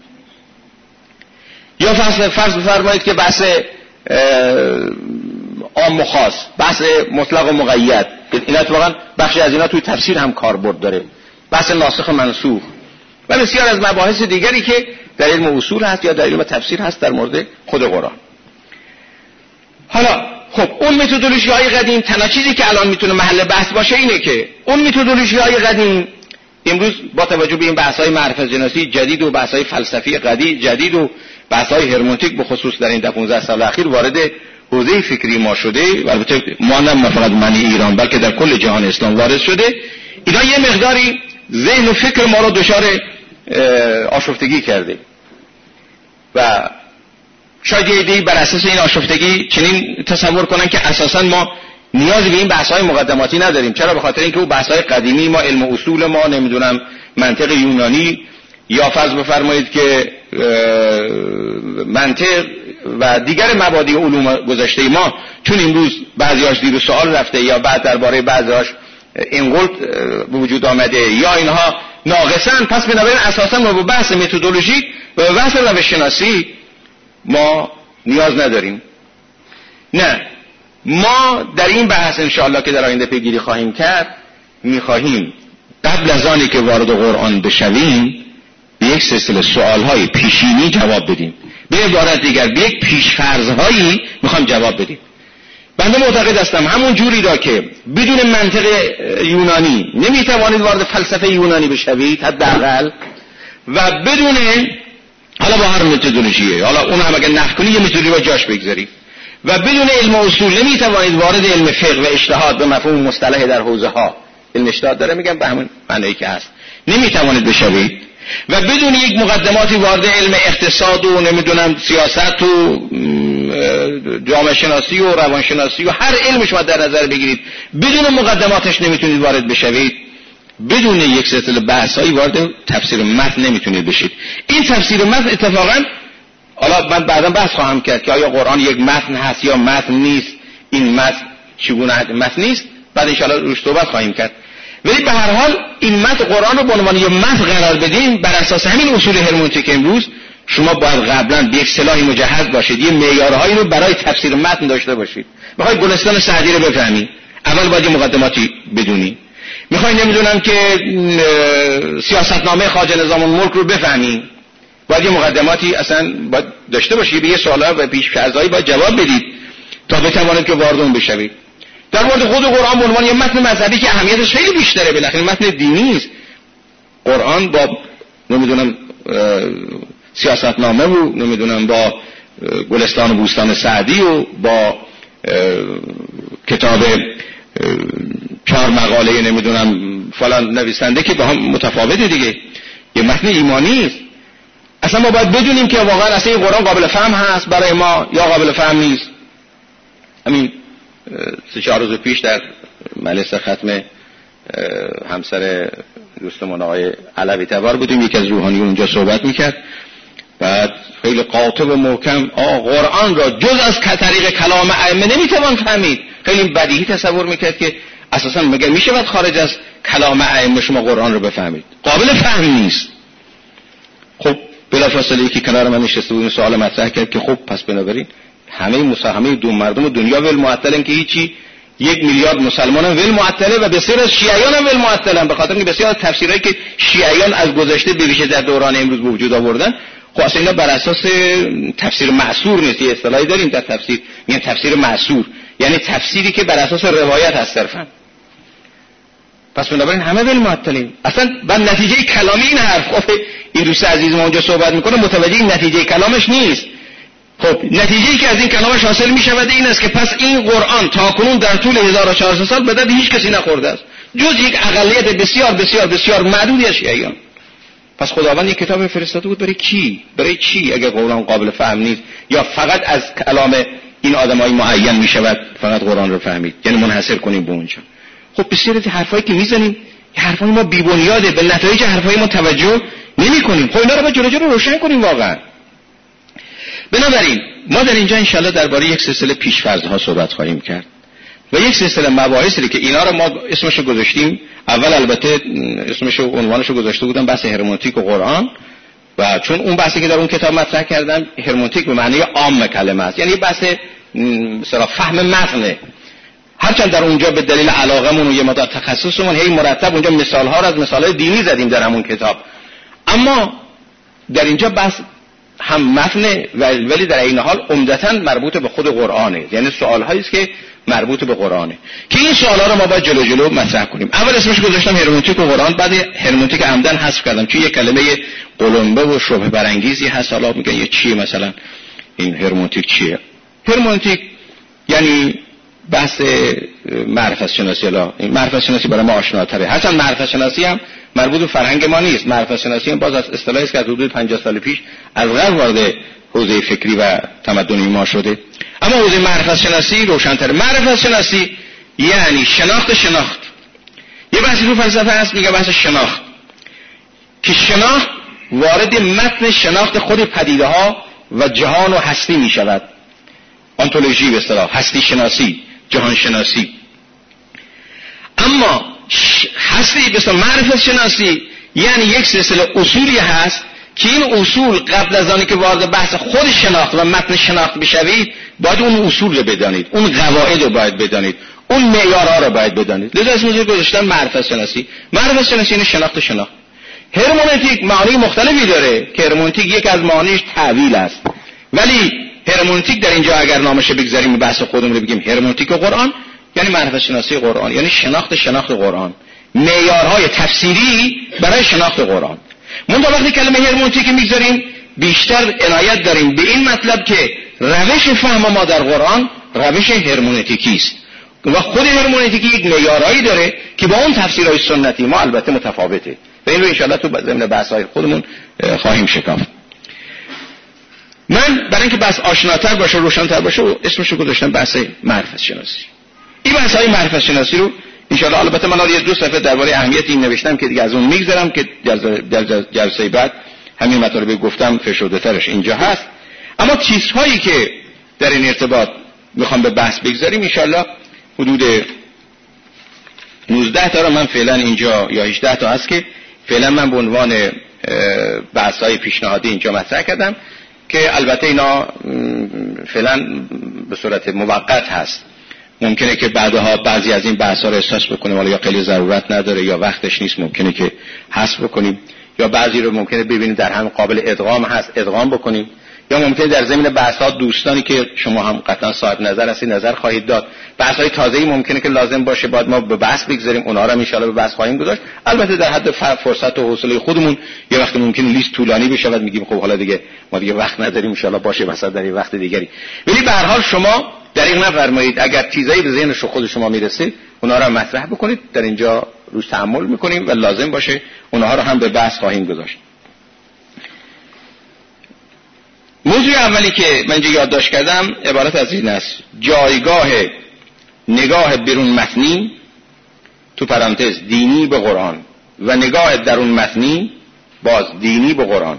یا فرض فرض بفرمایید که بحث عام و خاص، بحث مطلق و مقید، اینا اتفاقا بخشی از اینا توی تفسیر هم کاربرد داره، بحث ناسخ منسوخ و بسیار از مباحث دیگری که در علم اصول هست یا در علم تفسیر هست در مورد خود قرآن. حالا خب اون متدولوژی های قدیم، تنها چیزی که الان میتونه محل بحث باشه اینه که اون متدولوژی های قدیم امروز با توجه به این بحث های معرفت شناسی جدید و بحث های فلسفی قدیم جدید و بحث های هرمنوتیک به خصوص در این ده پانزده سال اخیر وارد حوزه فکری ما شده و البته ما نه فقط معنی ایران بلکه در کل جهان اسلام وارد شده. اینا یه مقداری ذهن و فکر ما رو دچار آشفتگی کرده و شاید یه ایده بر اساس این آشفتگی چنین تصور کنن که اساسا ما نیازی به این بحث‌های مقدماتی نداریم. چرا؟ به خاطر اینکه اون بحث‌های قدیمی ما علم اصول ما نمیدونم منطق یونانی یا فرض بفرمایید که منطق و دیگر مبادی علوم گذشته ما چون امروز بعضی‌هاش زیر سوال رفته یا بعد درباره بعضی‌هاش انقلت به وجود آمده یا اینها ناقصن، پس بنابراین اساسا ما به بحث متدولوژیک و به بحث روش شناسی ما نیاز نداریم. نه، ما در این بحث انشاءالله که در آینده پیگیری خواهیم کرد میخواهیم قبل از آنی که وارد قرآن بشویم به یک سلسله سوالهای پیشینی جواب بدیم. به عبارت دیگر به یک پیشفرض‌هایی میخوایم جواب بدیم. بنده معتقد هستم همون جوری را که بدون منطق یونانی نمیتوانید وارد فلسفه یونانی بشوید حداقل و بدون حالا با هر متدولوژیه، حالا اون هم اگر نقد کنی یه متدولوژی با جاش بگذاری و بدون علم اصول نمیتوانید وارد علم فقه و اجتهاد به مفهوم مصطلح در حوزه ها علم اجتهاد داره میگم به همون معنی که هست نمیتوانید بشوید و بدون یک مقدماتی وارد علم اقتصاد و نمیدونم سیاست و جامعه شناسی و روانشناسی و هر علم شما در نظر بگیرید بدون مقدماتش نمیتونید وارد بشوید. بدون یک سلسله بحثایی وارد تفسیر متن نمیتونید بشید. این تفسیر متن اتفاقا حالا من بعدا بحث خواهم کرد که آیا قرآن یک متن هست یا متن نیست، این متن چگونه متن نیست، بعد ان شاءالله روش صحبت خواهیم کرد. ولی به هر حال این متن قرآن رو به عنوان یک متن قرار بدیم بر اساس همین اصول هرمنوتیک امروز شما باید قبلا به یک اصطلاحی مجهز باشید، یه معیارهایی رو برای تفسیر متن داشته باشید. میخواید گلستان سعدی رو بفهمید اول باید مقدماتی بدونی. میخواید نمیدونم که سیاستنامه خواجه نظام الملک رو بفهمید باید یه مقدماتی اصلا باید داشته باشید، به یه سوالات و پیش‌فرض‌هایی باید جواب بدید تا بتوانید که وارد اون بشوید. در مورد خود قرآن به عنوان یه متن مذهبی که اهمیتش خیلی بیشتره، بالاخره متن دینی است. قرآن با نمیدونم سیاستنامه و نمیدونم با گلستان و بوستان سعدی و با کتاب چهار مقاله نمیدونم فلان نویسنده که با هم متفاوته دیگه، یه متن ایمانی است. اصلا ما باید بدونیم که واقعا اصلا این قرآن قابل فهم هست برای ما یا قابل فهم نیست. همین سه چهار روز پیش در مجلس ختم همسر دوستمون آقای علوی تبار بودیم، یکی از روحانیون اونجا صحبت میکرد، بعد خیلی قاطع و محکم آ قرآن را جز از طریق کلام ائمه نمیتوان فهمید. خیلی بدیهی تصور میکرد که اساسا مگر میشود خارج از کلام ائمه شما قرآن رو بفهمید؟ قابل فهم نیست. خب بلافاصله یکی کنار من نشسته بود این سوال مطرح کرد که خب پس بنابراین همه مساهمه دو مردم دنیا ول معطلن که هیچی، یک میلیارد مسلمان هم ول معطله و بسیار از شیعیان هم ول معطلن، به خاطر اینکه بسیار از تفسیرهایی که شیعیان از گذشته به ویژه در دوران امروز به وجود آوردن خب اصلا اینا بر اساس تفسیر معصور نیست. یه اصطلاحی داریم در تفسیر میگن تفسیر معصور، یعنی تفسیری که بر اساس روایت هست صرفا. پس بنابراین همه ول معطلیم. اصلا بعد نتیجه کلامی این حرف خب این دوست عزیز ما اونجا صحبت میکنه متوجه این نتیجه کلامش نیست. خب نتیجه‌ای که از این کلامش حاصل میشود این است که پس این قرآن تاکنون در طول هزار و چهارصد سال به درد هیچ کسی نخورده است جز یک اقلیت بسیار بسیار بسیار معدودی از شیعیان. پس خداوند یک کتاب فرستاده بود برای کی؟ برای چی اگر قرآن قابل فهم نیست یا فقط از کلام این آدمای معین میشود فقط قرآن رو فهمید، یعنی منحصر کنیم به اونجا؟ خب بسیار از حرفایی که میزنیم حرفای ما بی بنیاده، به نتایج حرفای ما توجه نمی‌کنیم. خب اینا رو باید جلو جلو روشن کنیم واقعا. بنابراین ما در اینجا انشالله درباره یک سلسله پیش‌فرض‌ها صحبت خواهیم کرد و یک سلسله مباحثی که اینا رو ما اسمشو گذاشتیم. اول البته اسمشو عنوانشو گذاشته بودم بحث هرمنوتیک و قرآن، و چون اون بحثی که در اون کتاب مطرح کردم هرمنوتیک به معنی عام کلمه است، یعنی بحث مثلا فهم متن، هرچند در اونجا به دلیل علاقمون و یه مقدار تخصصمون هی مرتب اونجا مثال‌ها رو از مثال‌های دینی زدیم در همون کتاب، اما در اینجا بحث هم متن ولی در این حال عمدتاً مربوط به خود قرآنه، یعنی سوال‌هایی است که مربوط به قرآنه که این سوال‌ها رو ما باید جلو جلو مطرح کنیم. اول اسمش گذاشتم هرمنوتیک و قرآن، بعد هرمنوتیک عمدن حذف کردم چون یه کلمه قلمبه و شبهه برانگیزی هست. حالا میگن یه چیه مثلا این هرمنوتیک چیه؟ هرمنوتیک یعنی بحث معرفت شناسی. لا این معرفت شناسی برای ما آشناتره، هرچند معرفت شناسی هم مربوط به فرهنگ ما نیست. معرفت شناسی هم باز از اصطلاحی است که از حدود پنجاه سال پیش از قبل وارد حوزه فکری و تمدنی ما شده. اما حوزه معرفت شناسی روشن‌تره. معرفت شناسی یعنی شناخت شناخت. یه بحثی تو فلسفه هست میگه بحث شناخت، که شناخت وارد متن شناخت خود پدیده‌ها و جهان و هستی میشود. انتولوژی به اصطلاح، هستی شناسی، جهان شناسی. اما هستی به اصطلاح معرفت شناسی یعنی یک سلسله اصولی هست که این اصول قبل از آنی که وارد بحث خود شناخت و متن شناخت بشوید باید اون اصول رو بدانید، اون قواعد رو باید بدانید، اون معیارها رو باید بدانید. لذا اسمش رو گذاشتن معرفت شناسی. معرفت شناسی یعنی شناخت شناخت. هرمنوتیک معانی مختلفی داره که هرمنوتیک یک از معانیش تعویل است، ولی هرمنوتیک در اینجا اگر نامش بگذاریم بحث خودمون رو بگیم هرمنوتیک و قرآن یعنی معرفت شناسی قرآن، یعنی شناخت شناخت قرآن، معیارهای تفسیری برای شناخت قرآن. منتها وقتی کلمه هرمنوتیک میگذاریم بیشتر عنایت داریم به این مطلب که روش فهم ما در قرآن روش هرمنوتیکی است و خود هرمنوتیکی یک معیارهایی داره که با اون تفسیرهای سنتی ما البته متفاوته و این رو ان شاءالله تو ضمن بحث‌های خودمون خواهیم شکافت. من برای اینکه بحث آشناتر باشه روشن‌تر باشه اسمش رو گذاشتم بحث معرفت شناسی. این بحث‌های معرفت شناسی رو ان شاءالله البته من یه دو صفحه درباره اهمیت این نوشتم که دیگه از اون میگذرم که در جلسه بعد همین مطالب گفتم فشرده‌ترش اینجا هست. اما چیزهایی که در این ارتباط میخوام به بحث بگذاریم ان شاءالله حدود نوزده تا رو من فعلا اینجا یا هجده تا هست که فعلا من به عنوان بحث‌های پیشنهادی اینجا مطرح کردم که البته اینا فعلا به صورت موقت هست. ممکنه که بعدها بعضی از این بحث‌ها رو احساس بکنیم ولی یا خیلی ضرورت نداره یا وقتش نیست، ممکنه که حذف بکنیم، یا بعضی رو ممکنه ببینید در هم قابل ادغام هست ادغام بکنیم، یا ممکنه در زمین بحث‌ها دوستانی که شما هم قطعا صاحب نظر هستید نظر خواهید داد، بحث‌های تازه‌ای ممکنه که لازم باشه بعد ما به بحث بگذاریم، اونها رو ان شاءالله به بحث خواهیم گذاشت. البته در حد فرصت و حوصله خودمون یه وقت ممکنه لیست طولانی بشه و میگیم خب حالا دیگه ما دیگه وقت نداریم ان شاءالله باشه مثلا در این وقت دیگری. ولی به هر حال شما در این نفرمایید اگر چیزایی به ذهن خود شما میرسه اونها رو مطرح بکنید، در اینجا روش تأمل میکنیم و لازم باشه اونها رو هم به بحث خواهیم گذاشت. موضوع اولی که من اینجا یادداشت کردم عبارت از این است: جایگاه نگاه بیرون متنی تو پرانتز دینی به قرآن و نگاه درون متنی باز دینی به قرآن.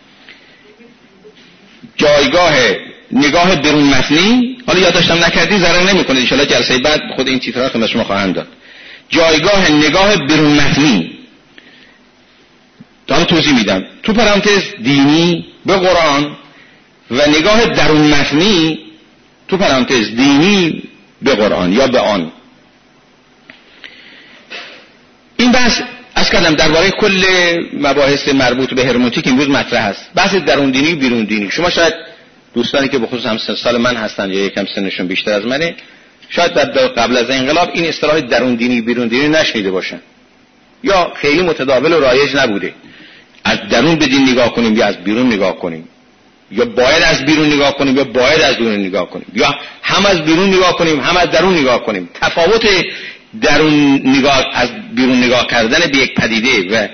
جایگاه نگاه بیرون متنی، حالا یادداشتم نکردی ضرر نمیکنه، ان شاءالله جلسه بعد خود این تیترها خدمت شما خواهم داد. جایگاه نگاه بیرون متنی تا توضیح میدم. تو پرانتز دینی به قرآن و نگاه درون متنی تو پرانتز دینی به قرآن یا به آن. این بحث از کردم درباره کل مباحث مربوط به هرمونتیک امروز مطرح است. بحث درون دینی و بیرون دینی. شما شاید دوستانی که به خصوص هم سن سال من هستن یا یکم سنشون بیشتر از منه، شاید در قبل از انقلاب این اصطلاح درون دینی بیرون دینی نشنیده باشن یا خیلی متداول و رایج نبوده. از درون به دین نگاه کنیم یا از بیرون نگاه کنیم، یا باید از بیرون نگاه کنیم یا باید از درون نگاه کنیم، یا هم از بیرون نگاه کنیم هم از درون نگاه کنیم. تفاوت درون نگاه از بیرون نگاه کردن به یک پدیده و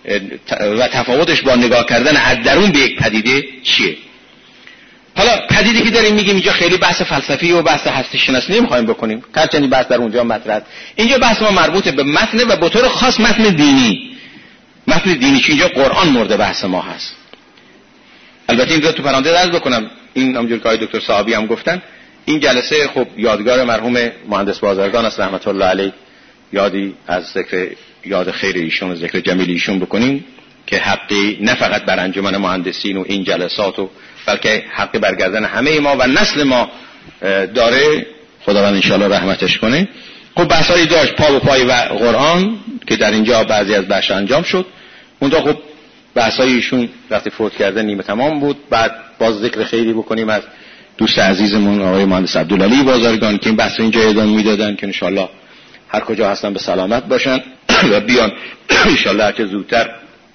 و تفاوتش با نگاه کردن از درون به یک پدیده چیه؟ حالا پدیده که داریم میگیم اینجا خیلی بحث فلسفی و بحث هستی شناسی نمیخوایم بکنیم، هرچند بحث در اونجا مطرح. اینجا بحث ما مربوط به متن و به طور خاص متن دینی. متن دینی که اینجا قرآن مورد بحث ما هست. البته اینجا تو پرانتز عرض بکنم، این همونجور که آقای دکتر صاحبی هم گفتن، این جلسه خب یادگار مرحوم مهندس بازرگان است رحمت الله علیه، یادی از ذکر یاد خیر ایشون و ذکر جمیل ایشون بکنیم که حقی نه فقط بر انجمن مهندسین و این جلسات و بلکه حقی برگردن همه ما و نسل ما داره. خداوند انشاءالله رحمتش کنه. خب بحثایی داشت پا به پای و قرآن که در اینجا بعضی از بحث انجام شد. اونجا خب بحثای ایشون وقتی فوت کرده نیمه تمام بود. بعد باز ذکر خیری بکنیم از دوست عزیزمون آقای مهندس عبدالعلی بازرگان که این بحث اینجا ادامه میدادن که انشاءالله هر کجا هستن به سلامت باشن و بیان انشاءالله هر چه زودتر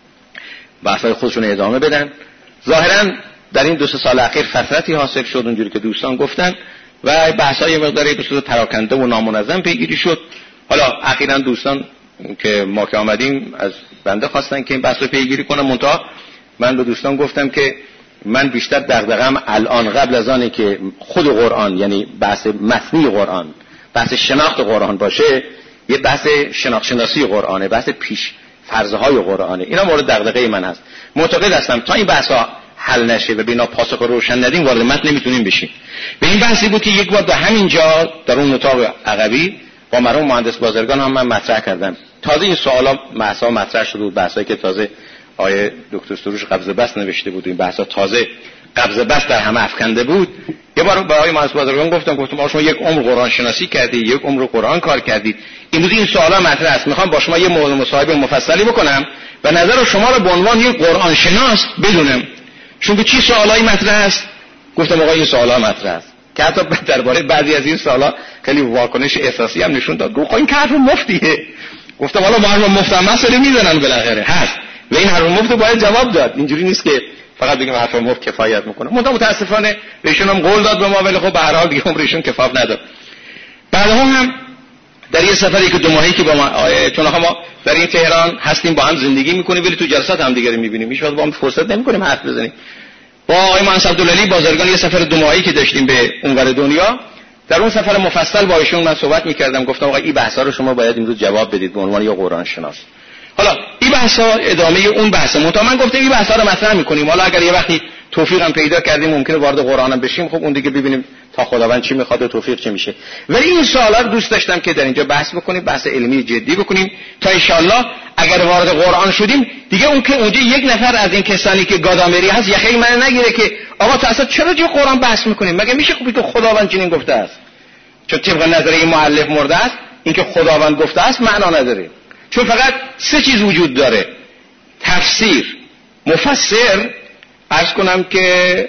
بحثای خودشون ادامه بدن. ظاهرا در این دو سه سال اخیر فترتی حاصل شد اونجوری که دوستان گفتن و بحثای مقداری به صورت پراکنده و نامنظم پیگیری شد. حالا اخیراً دوستان که ما که آمدیم از بنده خواستن که این بحث رو پیگیری کنم، منتها من به دوستان گفتم که من بیشتر دغدغه‌ام الان قبل از آنه که خود قرآن یعنی بحث متنی قرآن، بحث شناخت قرآن باشه، یه بحث شناخت شناسی قرآنه، بحث پیش فرض‌های قرآنه. اینا مورد دغدغه من هست. معتقد هستم تا این بحث‌ها حل نشه و بینا پاسخ روشن ندیم وارد متن نمیتونیم بشیم. به این بحثی بود که یک بار در همین جا در اون اتاق عقبی با مرحوم مهندس بازرگان هم من مطرح کردم. تازه این سوالا بحثا مطرح شده بود، بحثایی که تازه آیه دکتر سروش قبض بس نوشته بود، این بحثا تازه قبض بس در همه افکنده بود. یه بار با آقای مهندس بازرگان گفتم گفتم شما یک عمر قرآن شناسی کردید، یک عمر قرآن کار کردید، امروز این سوالا مطرح است، میخوام با شما یه موضوع مصاحبه مفصلی بکنم و نظر شما رو به عنوان یک قرآن شناس بدونم. چون که چی سوالایی مطرح است؟ گفتم آقا این سوالا مطرح است که حتی درباره بعضی از این سوالا خیلی واکنش احساسی هم نشون داد. گفت این که حرف مفتیه. گفتم حالا ما حرف مفت هم مسئله میزنن بالاخره هست و این حرف مفت باید جواب داد. اینجوری نیست که فقط بگیم حرف مفت کفایت میکنه. منتها متاسفانه بهشون هم قول داد به ما، ولی خب به هر حال دیگه عمرشون کفاف نداد. بعدها هم در یه سفری که دو ماهی که با ما چون ما در این تهران هستیم با هم زندگی میکنیم ولی تو جلسات هم دیگه رو میبینیم، هیچ وقت با هم فرصت نمیکنیم حرف بزنیم. با آقای مهندس عبدالعلی بازرگان یه سفر دو ماهی که داشتیم به اونور دنیا، در اون سفر مفصل با ایشون من صحبت میکردم. گفتم آقا این بحثا رو شما باید امروز جواب بدید به عنوان یه قرآن شناس. حالا این بحثا ادامه اون بحثه. منتها من گفتم این بحثا رو مطرح میکنیم، حالا اگر یه وقتی توفیقم پیدا کردیم ممکنه وارد قرآن هم بشیم، خب اون دیگه ببینیم تا خداوند چی میخواد و توفیق چه میشه. ولی این سوالا رو دوست داشتم که در اینجا بحث بکنیم، بحث علمی جدی بکنیم تا ان شاءالله اگر وارد قرآن شدیم دیگه اون که اونجا یک نفر از این کسانی که گادامری هست یخی من نگیره که آقا تو اصلا چرا جو قرآن بحث میکنیم؟ مگه میشه خب تو خداوند چنین گفته است؟ چون طبق نظریه مؤلف مرده است اینکه خداوند گفته است معنا نداره. چون فقط سه چیز وجود داره: تفسیر، مفسر، عرض کنم که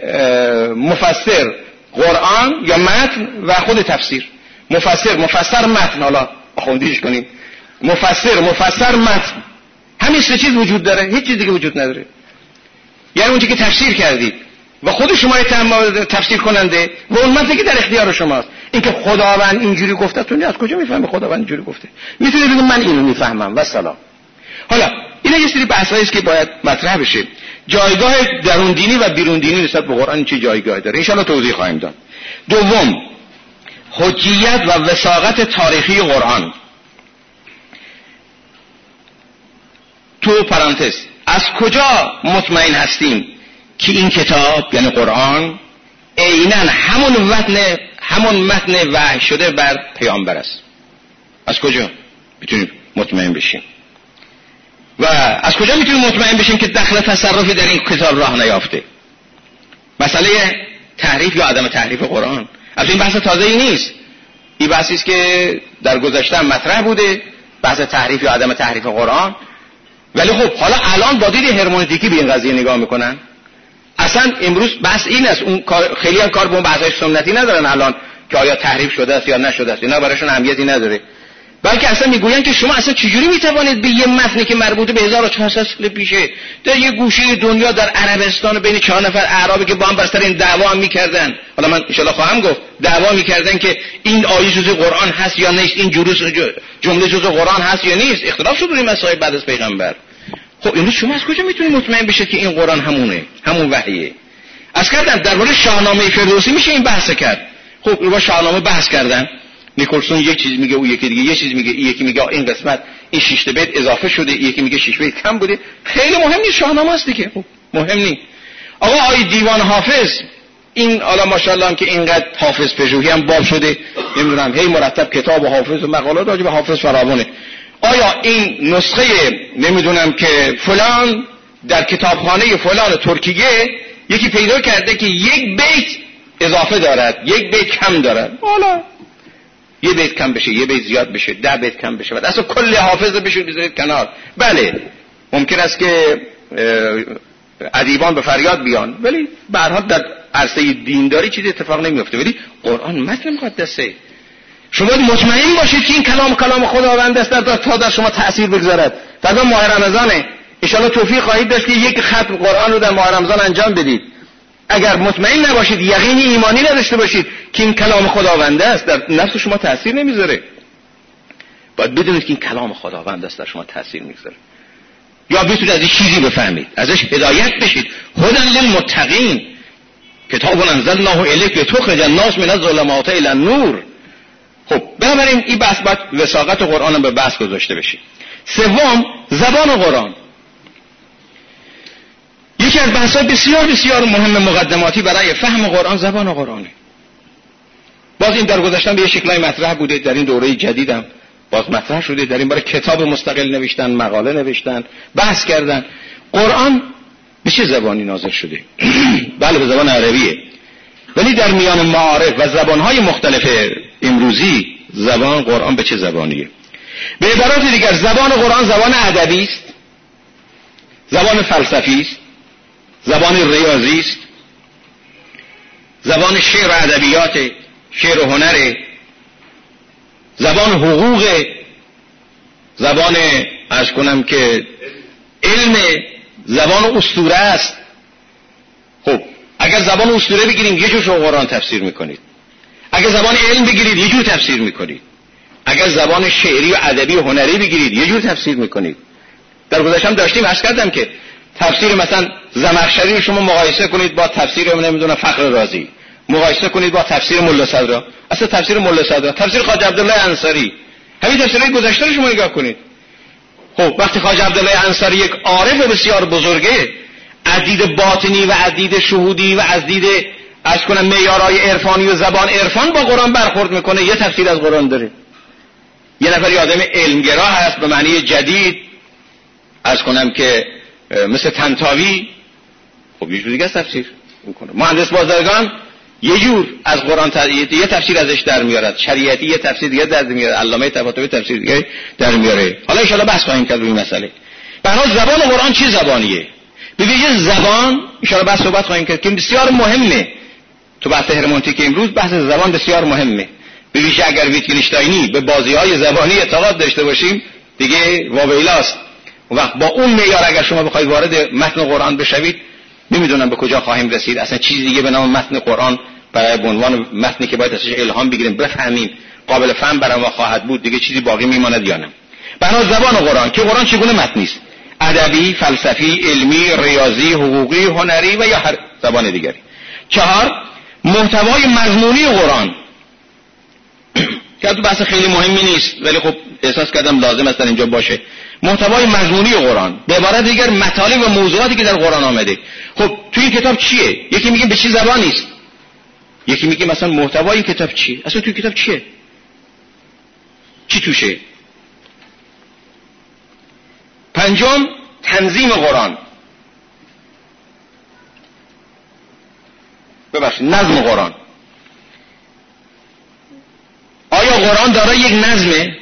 مفسر قرآن یا متن و خود تفسیر. مفسر مفسر متن، حالا خوندیش کنیم مفسر مفسر متن، همین سه چیز وجود داره، هیچ چیز دیگه وجود نداره. یعنی اونچه که تفسیر کردید و خود شما تفسیر کننده و اون متنی که در اختیار شماست، اینکه خداوند اینجوری گفته تون از کجا میفهمه خداوند اینجوری گفته؟ میتونه بگه من اینو میفهمم و سلام. حالا اینا یه سری بحثایی است که باید مطرح بشه. جایگاه درون دینی و بیرون دینی نسبت به قرآن چه جایگاهی داره؟ ان شاء الله توضیح خواهیم داد. دوم، حجیت و وثاقت تاریخی قرآن. تو پرانتز از کجا مطمئن هستیم که این کتاب یعنی قرآن عیناً همون متن همون متن وحی شده بر پیامبر است؟ از کجا میتونیم مطمئن بشیم؟ و از کجا میتونیم مطمئن بشیم که دخل تصرفی در این کتاب راه نیافته؟ مسئله تحریف یا عدم تحریف قرآن از این بحث تازه‌ای نیست. این بحثی است که در گذشته مطرح بوده، بحث تحریف یا عدم تحریف قرآن. ولی خب حالا الان با دید هرمنوتیکی به این قضیه نگاه میکنن. اصلا امروز بحث این است، اون خیلی هم کار به اون بحث‌های سنتی ندارن الان که آیا تحریف شده است یا نشده است، اینا براشون اهمیتی نداره. بلکه اصلا میگوین که شما اصلا چجوری میتوانید به یه متنی که مربوط به هزار و چهارصد سال پیشه در یه گوشه دنیا در عربستان بین چهار نفر اعرابی که با هم بر سر این دعوا هم میکردن، حالا من ان شاء الله خواهم گفت، دعوا میکردن که این آیه جزء قرآن هست یا نیست، این جمله جزء قرآن هست یا نیست، اختلاف شد روی مسائل بعد از پیغمبر. خب امروز شما از کجا میتونید مطمئن بشید که این قرآن همونه، همون وحیه؟ از کردن درباره شاهنامه فردوسی میشه این بحث کرد. خب رو با شاهنامه بحث کردن، نیکلسون یک چیز میگه، او یکی دیگه یه چیز میگه، این یکی میگه این قسمت این شش بیت اضافه شده، این یکی میگه شش بیت کم بوده. خیلی مهم نیست، شاهنامه است دیگه، خب مهم نیست. آقا آی دیوان حافظ این حالا ماشاءالله هم که اینقدر حافظ پژوهی هم باب شده، نمیدونم هی مرتب کتاب حافظ و مقالات راجع به حافظ فراوونه. آیا این نسخه نمیدونم که فلان در کتابخانه فلان ترکیه یکی پیدا کرده که یک بیت اضافه دارد، یک بیت کم دارد، حالا یه بیت کم بشه، یه بیت زیاد بشه، ده بیت کم بشه، بعد اصلا کل حافظ بشه بذارید کنار. بله ممکن است که ادیبان به فریاد بیان، ولی به هر حال در عرصه دینداری چیزی اتفاق نمیفته. ولی قرآن متن مقدسه، شما مطمئن باشید که این کلام کلام خداوند است در تا در شما تأثیر بگذارد. فردا ماه رمضانه، ان شاء الله توفیق خواهید داشت که یک ختم قرآن رو در ماه رمضان انجام بدید. اگر مطمئن نباشید، یقینی ایمانی نداشته باشید که این کلام خداوند است، در نفس شما تأثیر نمیذاره. باید بدونید که این کلام خداوند است در شما تأثیر میذاره. یا بتونید از این چیزی بفهمید، ازش هدایت بشید. هدی للمتقین، کتاب انزلناه الیک لتخرج الناس من الظلمات الی النور. خب بنابراین این بحث باید وثاقت قرآن به بحث گذاشته بشه. سوم، زبان قرآن. یکی از بحث‌های بسیار بسیار مهم مقدماتی برای فهم قرآن زبان قرآنه. باز این در گذشته به یه شکلای مطرح بوده، در این دوره جدیدم باز مطرح شده، در این باره کتاب مستقل نوشتن، مقاله نوشتن، بحث کردن. قرآن به چه زبانی نازل شده؟ بله به زبان عربیه، ولی در میان معارف و زبان‌های مختلف امروزی زبان قرآن به چه زبانیه؟ به عبارات دیگر زبان قرآن زبان ادبی است، زبان فلسفی است، زبان ریاضی است، زبان شعر و ادبیات، شعر و هنر، زبان حقوق، زبان عرض کنم که علم، زبان اسطوره است. خب اگر زبان اسطوره بگیریم یه جور قرآن تفسیر میکنید، اگر زبان علم بگیرید یه جور تفسیر میکنید، اگر زبان شعری و ادبی و هنری بگیرید یه جور تفسیر میکنید. در گذشته هم داشتیم عرض کردم که تفسیر مثلا زمخشری رو شما مقایسه کنید با تفسیر نمیدونم فخر رازی، مقایسه کنید با تفسیر ملا صدرا. اصلا تفسیر ملا صدرا، تفسیر خواجه عبدالله انصاری، همین تفسیرهای گذشته رو شما نگاه کنید. خب وقتی خواجه عبدالله انصاری یک عارف بسیار بزرگه، از دید باطنی و از دید شهودی و از دید از کنم معیارهای عرفانی و زبان عرفان با قرآن برخورد میکنه، یه تفسیر از قرآن داره. یه نفر آدم علمگرا هست به معنی جدید، از کنم که مثل طنطاوی، خب یه جور دیگه تفسیر میکنه. مهندس بازرگان یه جور از قرآن ت... یه تفسیر ازش در میارد، شریعتی یه تفسیر دیگه در میاره، علامه طباطبایی تفسیر دیگه در میاره. حالا ان شاء الله بحث خواهیم کرد روی این مسئله. بنابراین زبان قرآن چه زبانیه؟ ببینید زبان ان شاء الله بحث صحبت خواهیم کرد که بسیار مهمه. تو بحث هرمنوتیک امروز بحث زبان بسیار مهمه. ببینید اگر ویتگنشتاینی به بازی‌های زبانی اعتقاد داشته باشیم دیگه واویلاست. اون وقت با اون معیار اگر شما بخواید وارد متن قرآن بشوید نمیدونم به کجا خواهیم رسید. اصلا چیز دیگه به نام متن قرآن برای به عنوان متنی که باید ازش الهام بگیریم بفهمیم قابل فهم برای ما خواهد بود دیگه چیزی باقی میماند یا نه. بنا زبان قرآن که قرآن چگونه متنی است؟ ادبی، فلسفی، علمی، ریاضی، حقوقی، هنری و یا هر زبان دیگری. چهار، محتوای مضمونی قرآن. که تو بحث خیلی مهمی نیست ولی خب احساس کردم لازم است در اینجا باشه. محتوای مضمونی قرآن، به عبارت دیگر مطالب و موضوعاتی که در قرآن آمده. خب توی این کتاب چیه؟ یکی میگه به چه زبانی است، یکی میگه مثلا محتوای این کتاب چیه، اصلا توی کتاب چیه، چی توشه. پنجم، تنظیم قرآن، ببخشید نظم قرآن. آیا قرآن دارای یک نظمه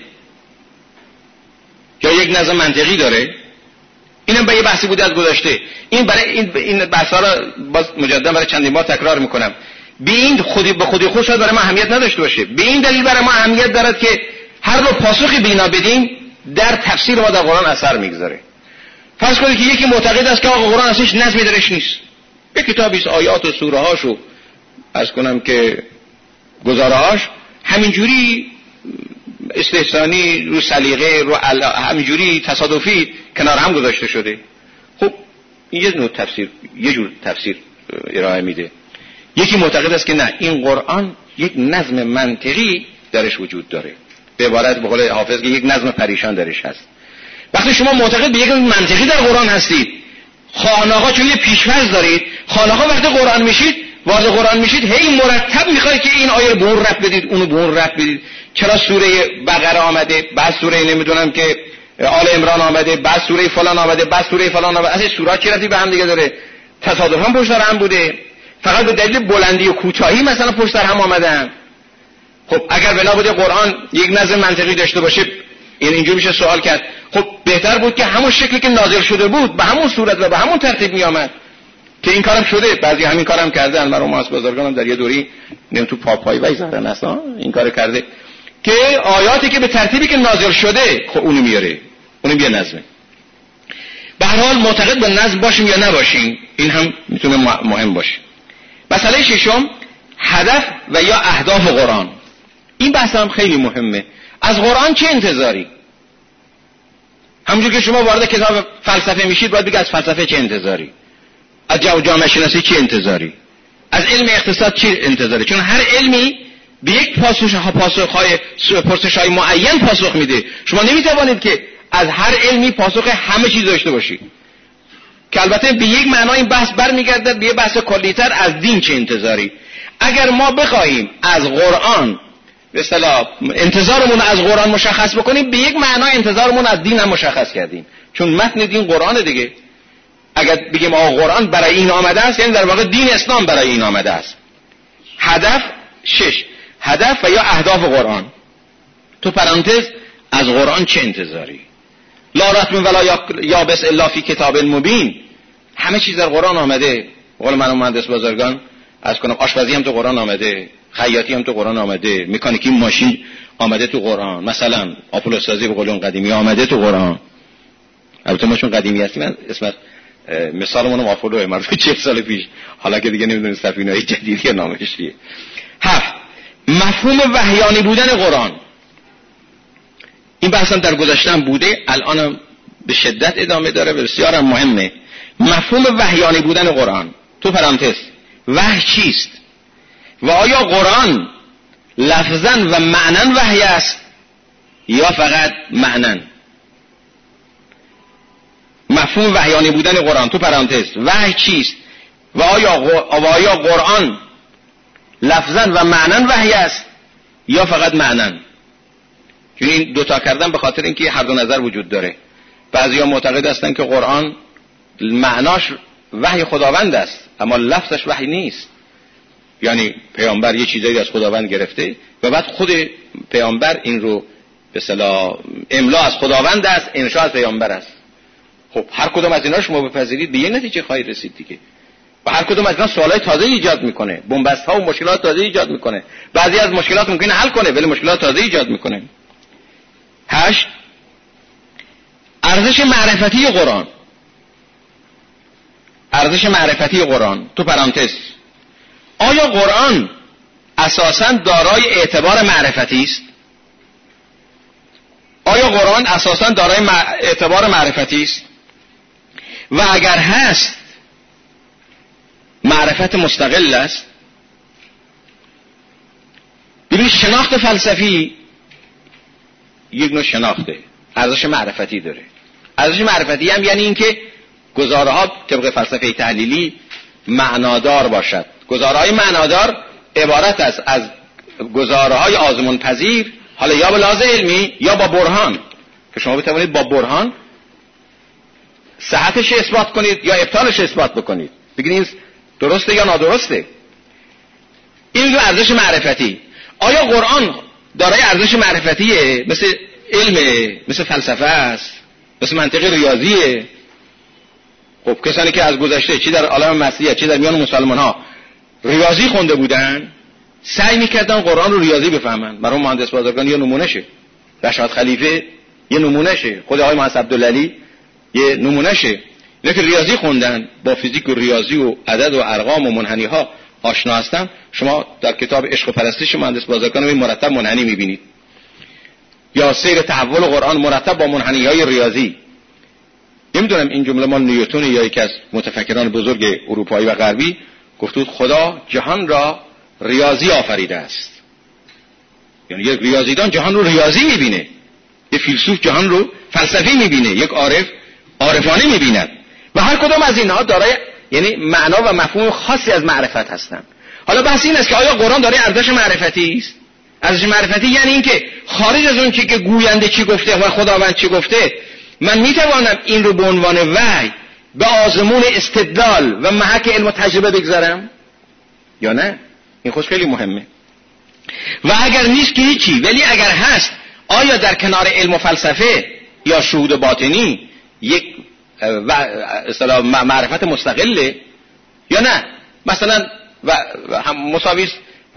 یا یک نظم منطقی داره؟ اینم به یه بحثی بوده از گذشته. این برای این این بحثا رو باز مجددا برای چندین بار تکرار میکنم. به این خودی به خودی خود شاید برای ما اهمیت نداشته باشه. به این دلیل برای ما اهمیت دارد که هر نوع پاسخی بینا بدیم در تفسیر ما در قرآن اثر میگذاره. فرض کنید که یکی معتقد است که آقا قرآن اصلاش نظمی درش نیست، یه کتابی است آیات و سوره هاشو عرض کنم که گزاره هاش همینجوری استحسانی رو سلیقه رو همینجوری تصادفی کنار هم گذاشته شده. خب این یه نوع تفسیر، یه جور تفسیر ارائه میده. یکی معتقد است که نه، این قرآن یک نظم منطقی درش وجود داره، به عبارت به قول حافظ که یک نظم پریشان درش هست. وقتی شما معتقد به یک منطقی در قرآن هستید، خانه‌ها چون یه پیش‌فرض دارید، خانه‌ها وقتی قرآن میشید، وارد قرآن میشید، هی مرتب میخواید که این آیه رو به اون ربط بدید، اونو به اون ربط بدید. چرا سوره بقره آمده، بعد سوره نمیدونم که آل عمران آمده، بعد سوره فلان آمده، بعد سوره فلان آمده. اصلا سوره‌ها چه ربطی به هم دیگه داره؟ تصادفاً پشت سر هم بوده، فقط به دلیل بلندی و کوتاهی مثلا پشت سر هم آمدن. خب اگر بنا بوده قرآن یک نظم منطقی داشته باشه، این اینجوری میشه سوال کرد خب بهتر بود که همون شکلی که نازل شده بود به همون صورت و به همون ترتیب میآمد، که این کارم شده. بعضی همین کارم کردن. من رو از بزرگانم در یه دوری نیم تو پاپای وای زهرن اصلا این کار کرده که آیاتی که به ترتیبی که نازل شده خب اونو میاره، اونو بیا نظمه. به هر حال معتقد به نظم باشیم یا نباشیم این هم میتونه مهم باشه. مسئله ششم، هدف و یا اهداف قرآن. این بحث هم خیلی مهمه. از قرآن چه انتظاری؟ همونجور که شما وارد کتاب فلسفه میشید باید بگید از فلسفه چه انتظاری، از جامعه شناسی چه انتظاری، از علم اقتصاد چه انتظاری. چون هر علمی به یک پاسخ پاسخهای پرسش‌های معین پاسخ میده. شما نمیتوانید که از هر علمی پاسخ همه چیز داشته باشید، که البته به یک معنا این بحث برمیگرده به یه بحث کلی‌تر از دین چه انتظاری. اگر ما بخوایم از قرآن به اصطلاح انتظارمون از قرآن مشخص بکنیم، به یک معنا انتظارمون از دین هم مشخص کردیم، چون متن دین قرآن دیگه. اگر بگیم آقا قرآن برای این آمده است، یعنی در واقع دین اسلام برای این آمده است. هدف شش، هدف و یا اهداف قرآن. تو پرانتز از قرآن چه انتظاری؟ لا رتم ولا یابس الا فی کتاب مبین. همه چیز در قرآن آمده. قول من مهندس بزرگان از کنم آشپزی هم تو قرآن آمده، خیاطی هم تو قرآن آمده، مکانیکی ماشین آمده تو قرآن، مثلا آپولو سازی به قول اون قدیمی آمده تو قرآن. البته ما چون قدیمی هستیم اسم مثالمون آپولو مربوط چهل سال پیش، حالا که دیگه نمیدونیم سفینه‌های جدیدی نامش چیه. هفت، مفهوم وحیانی بودن قرآن. این بحثم در گذشته بوده، الانم به شدت ادامه داره، بسیار هم مهمه. مفهوم وحیانی بودن قرآن. تو پرانتز وحی چیست و آیا قرآن لفظاً و معناً وحی است یا فقط معناً؟ مفهوم وحیانی بودن قرآن. تو پرانتز وحی چیست و آیا و آیا قرآن لفظاً و معناً وحی است یا فقط معناً؟ چون این دوتا کردن به خاطر اینکه هر دو نظر وجود داره. بعضیا معتقد هستن که قرآن معناش وحی خداوند است اما لفظش وحی نیست، یعنی پیامبر یه چیزایی از خداوند گرفته و بعد خود پیامبر این رو به اصطلاح املا از خداوند است، انشا از پیامبر است. خب هر کدوم از اینا شما بپذیرید به یه نتیجه خواهید رسید دیگه. و هر کدوم از اینا سوالای تازه ایجاد میکنه، بنبست ها و مشکلات تازه ایجاد میکنه. بعضی از مشکلات ممکنه حل کنه ولی مشکلات تازه ایجاد میکنه. هشت، ارزش معرفتی قرآن. ارزش معرفتی قرآن. تو پرانتز آیا قرآن اساساً دارای اعتبار معرفتی است؟ آیا قرآن اساساً دارای اعتبار معرفتی است؟ و اگر هست معرفت مستقل است؟ ببینید شناخت فلسفی یک نوع شناخته، ارزش معرفتی داره. ارزش معرفتی هم یعنی اینکه گزاره‌ها طبق فلسفه تحلیلی معنادار باشد. گزاره‌های معنادار عبارت است از گزاره‌های آزمون پذیر، حالا یا به لحاظ علمی یا با برهان، که شما بتوانید با برهان صحتش اثبات کنید یا ابطالش اثبات بکنید، بگید درسته یا نادرسته. این جو ارزش معرفتی. آیا قرآن دارای ارزش معرفتیه؟ مثل علم، مثل فلسفه است، مثل منطق ریاضیه؟ خب کسانی که از گذشته چی در عالم مسیحیت چی در میان مسلمان ها ریاضی خونده بودن، سعی میکردن قرآن رو ریاضی بفهمن. برای مهندس بازرگان یه نمونه شه، رشاد خلیفه یه نمونه شه، خود آقای مهندس عبدالعلی یه نمونه شه. اینا که ریاضی خوندن، با فیزیک و ریاضی و عدد و ارقام و منحنی ها آشنا هستن. شما در کتاب عشق و پرستش مهندس بازرگان رو مرتب منحنی میبینید، یا سیر تحول قرآن مرتب با منحنی های ریاضی. نمیدونم این جمله مال نیوتن یا یکی از متفکران بزرگ اروپایی و غربی گفت خدا جهان را ریاضی آفریده است. یعنی یک ریاضیدان جهان رو ریاضی میبینه، یک فیلسوف جهان رو فلسفی میبینه، یک عارف عارفانه میبیند. و هر کدام از اینها دارای یعنی معنا و مفهوم خاصی از معرفت هستند. حالا بحث این است که آیا قرآن دارای ارزش معرفتی است؟ ارزش معرفتی یعنی این که خارج از اون چی که گوینده چی گفته و خداوند چی گفته، من میتوانم این رو به عنوان وحی به آزمون استدلال و محک علم و تجربه بگذارم یا نه؟ این خود خیلی مهمه. و اگر نیست که هیچی، ولی اگر هست آیا در کنار علم و فلسفه یا شهود باطنی یک اصطلاح معرفت مستقله یا نه؟ مثلا و هم مساوی